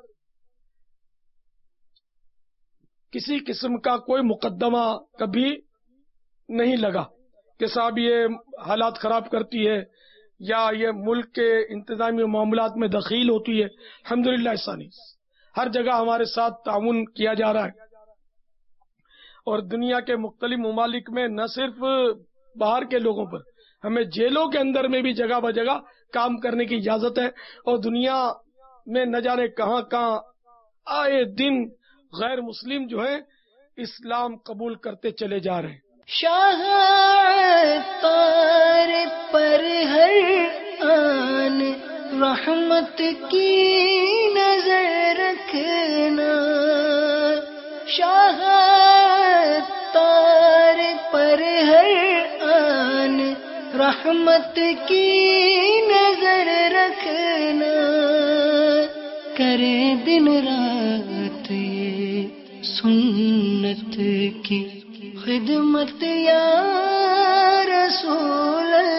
کسی قسم کا کوئی مقدمہ کبھی نہیں لگا کہ صاحب یہ حالات خراب کرتی ہے یا یہ ملک کے انتظامی معاملات میں دخیل ہوتی ہے. الحمدللہ ایسا نہیں. ہر جگہ ہمارے ساتھ تعاون کیا جا رہا ہے. اور دنیا کے مختلف ممالک میں نہ صرف باہر کے لوگوں پر، ہمیں جیلوں کے اندر میں بھی جگہ بہ جگہ کام کرنے کی اجازت ہے. اور دنیا میں نہ جانے کہاں کہاں آئے دن غیر مسلم جو ہے اسلام قبول کرتے چلے جا رہے ہیں. شاہ تار پر ہر آن رحمت کی نظر رکھنا، شاہ تار پر ہر آن رحمت کی نظر رکھنا، کرے دن رات یہ سنت کی خدمت یا رسول اللہ.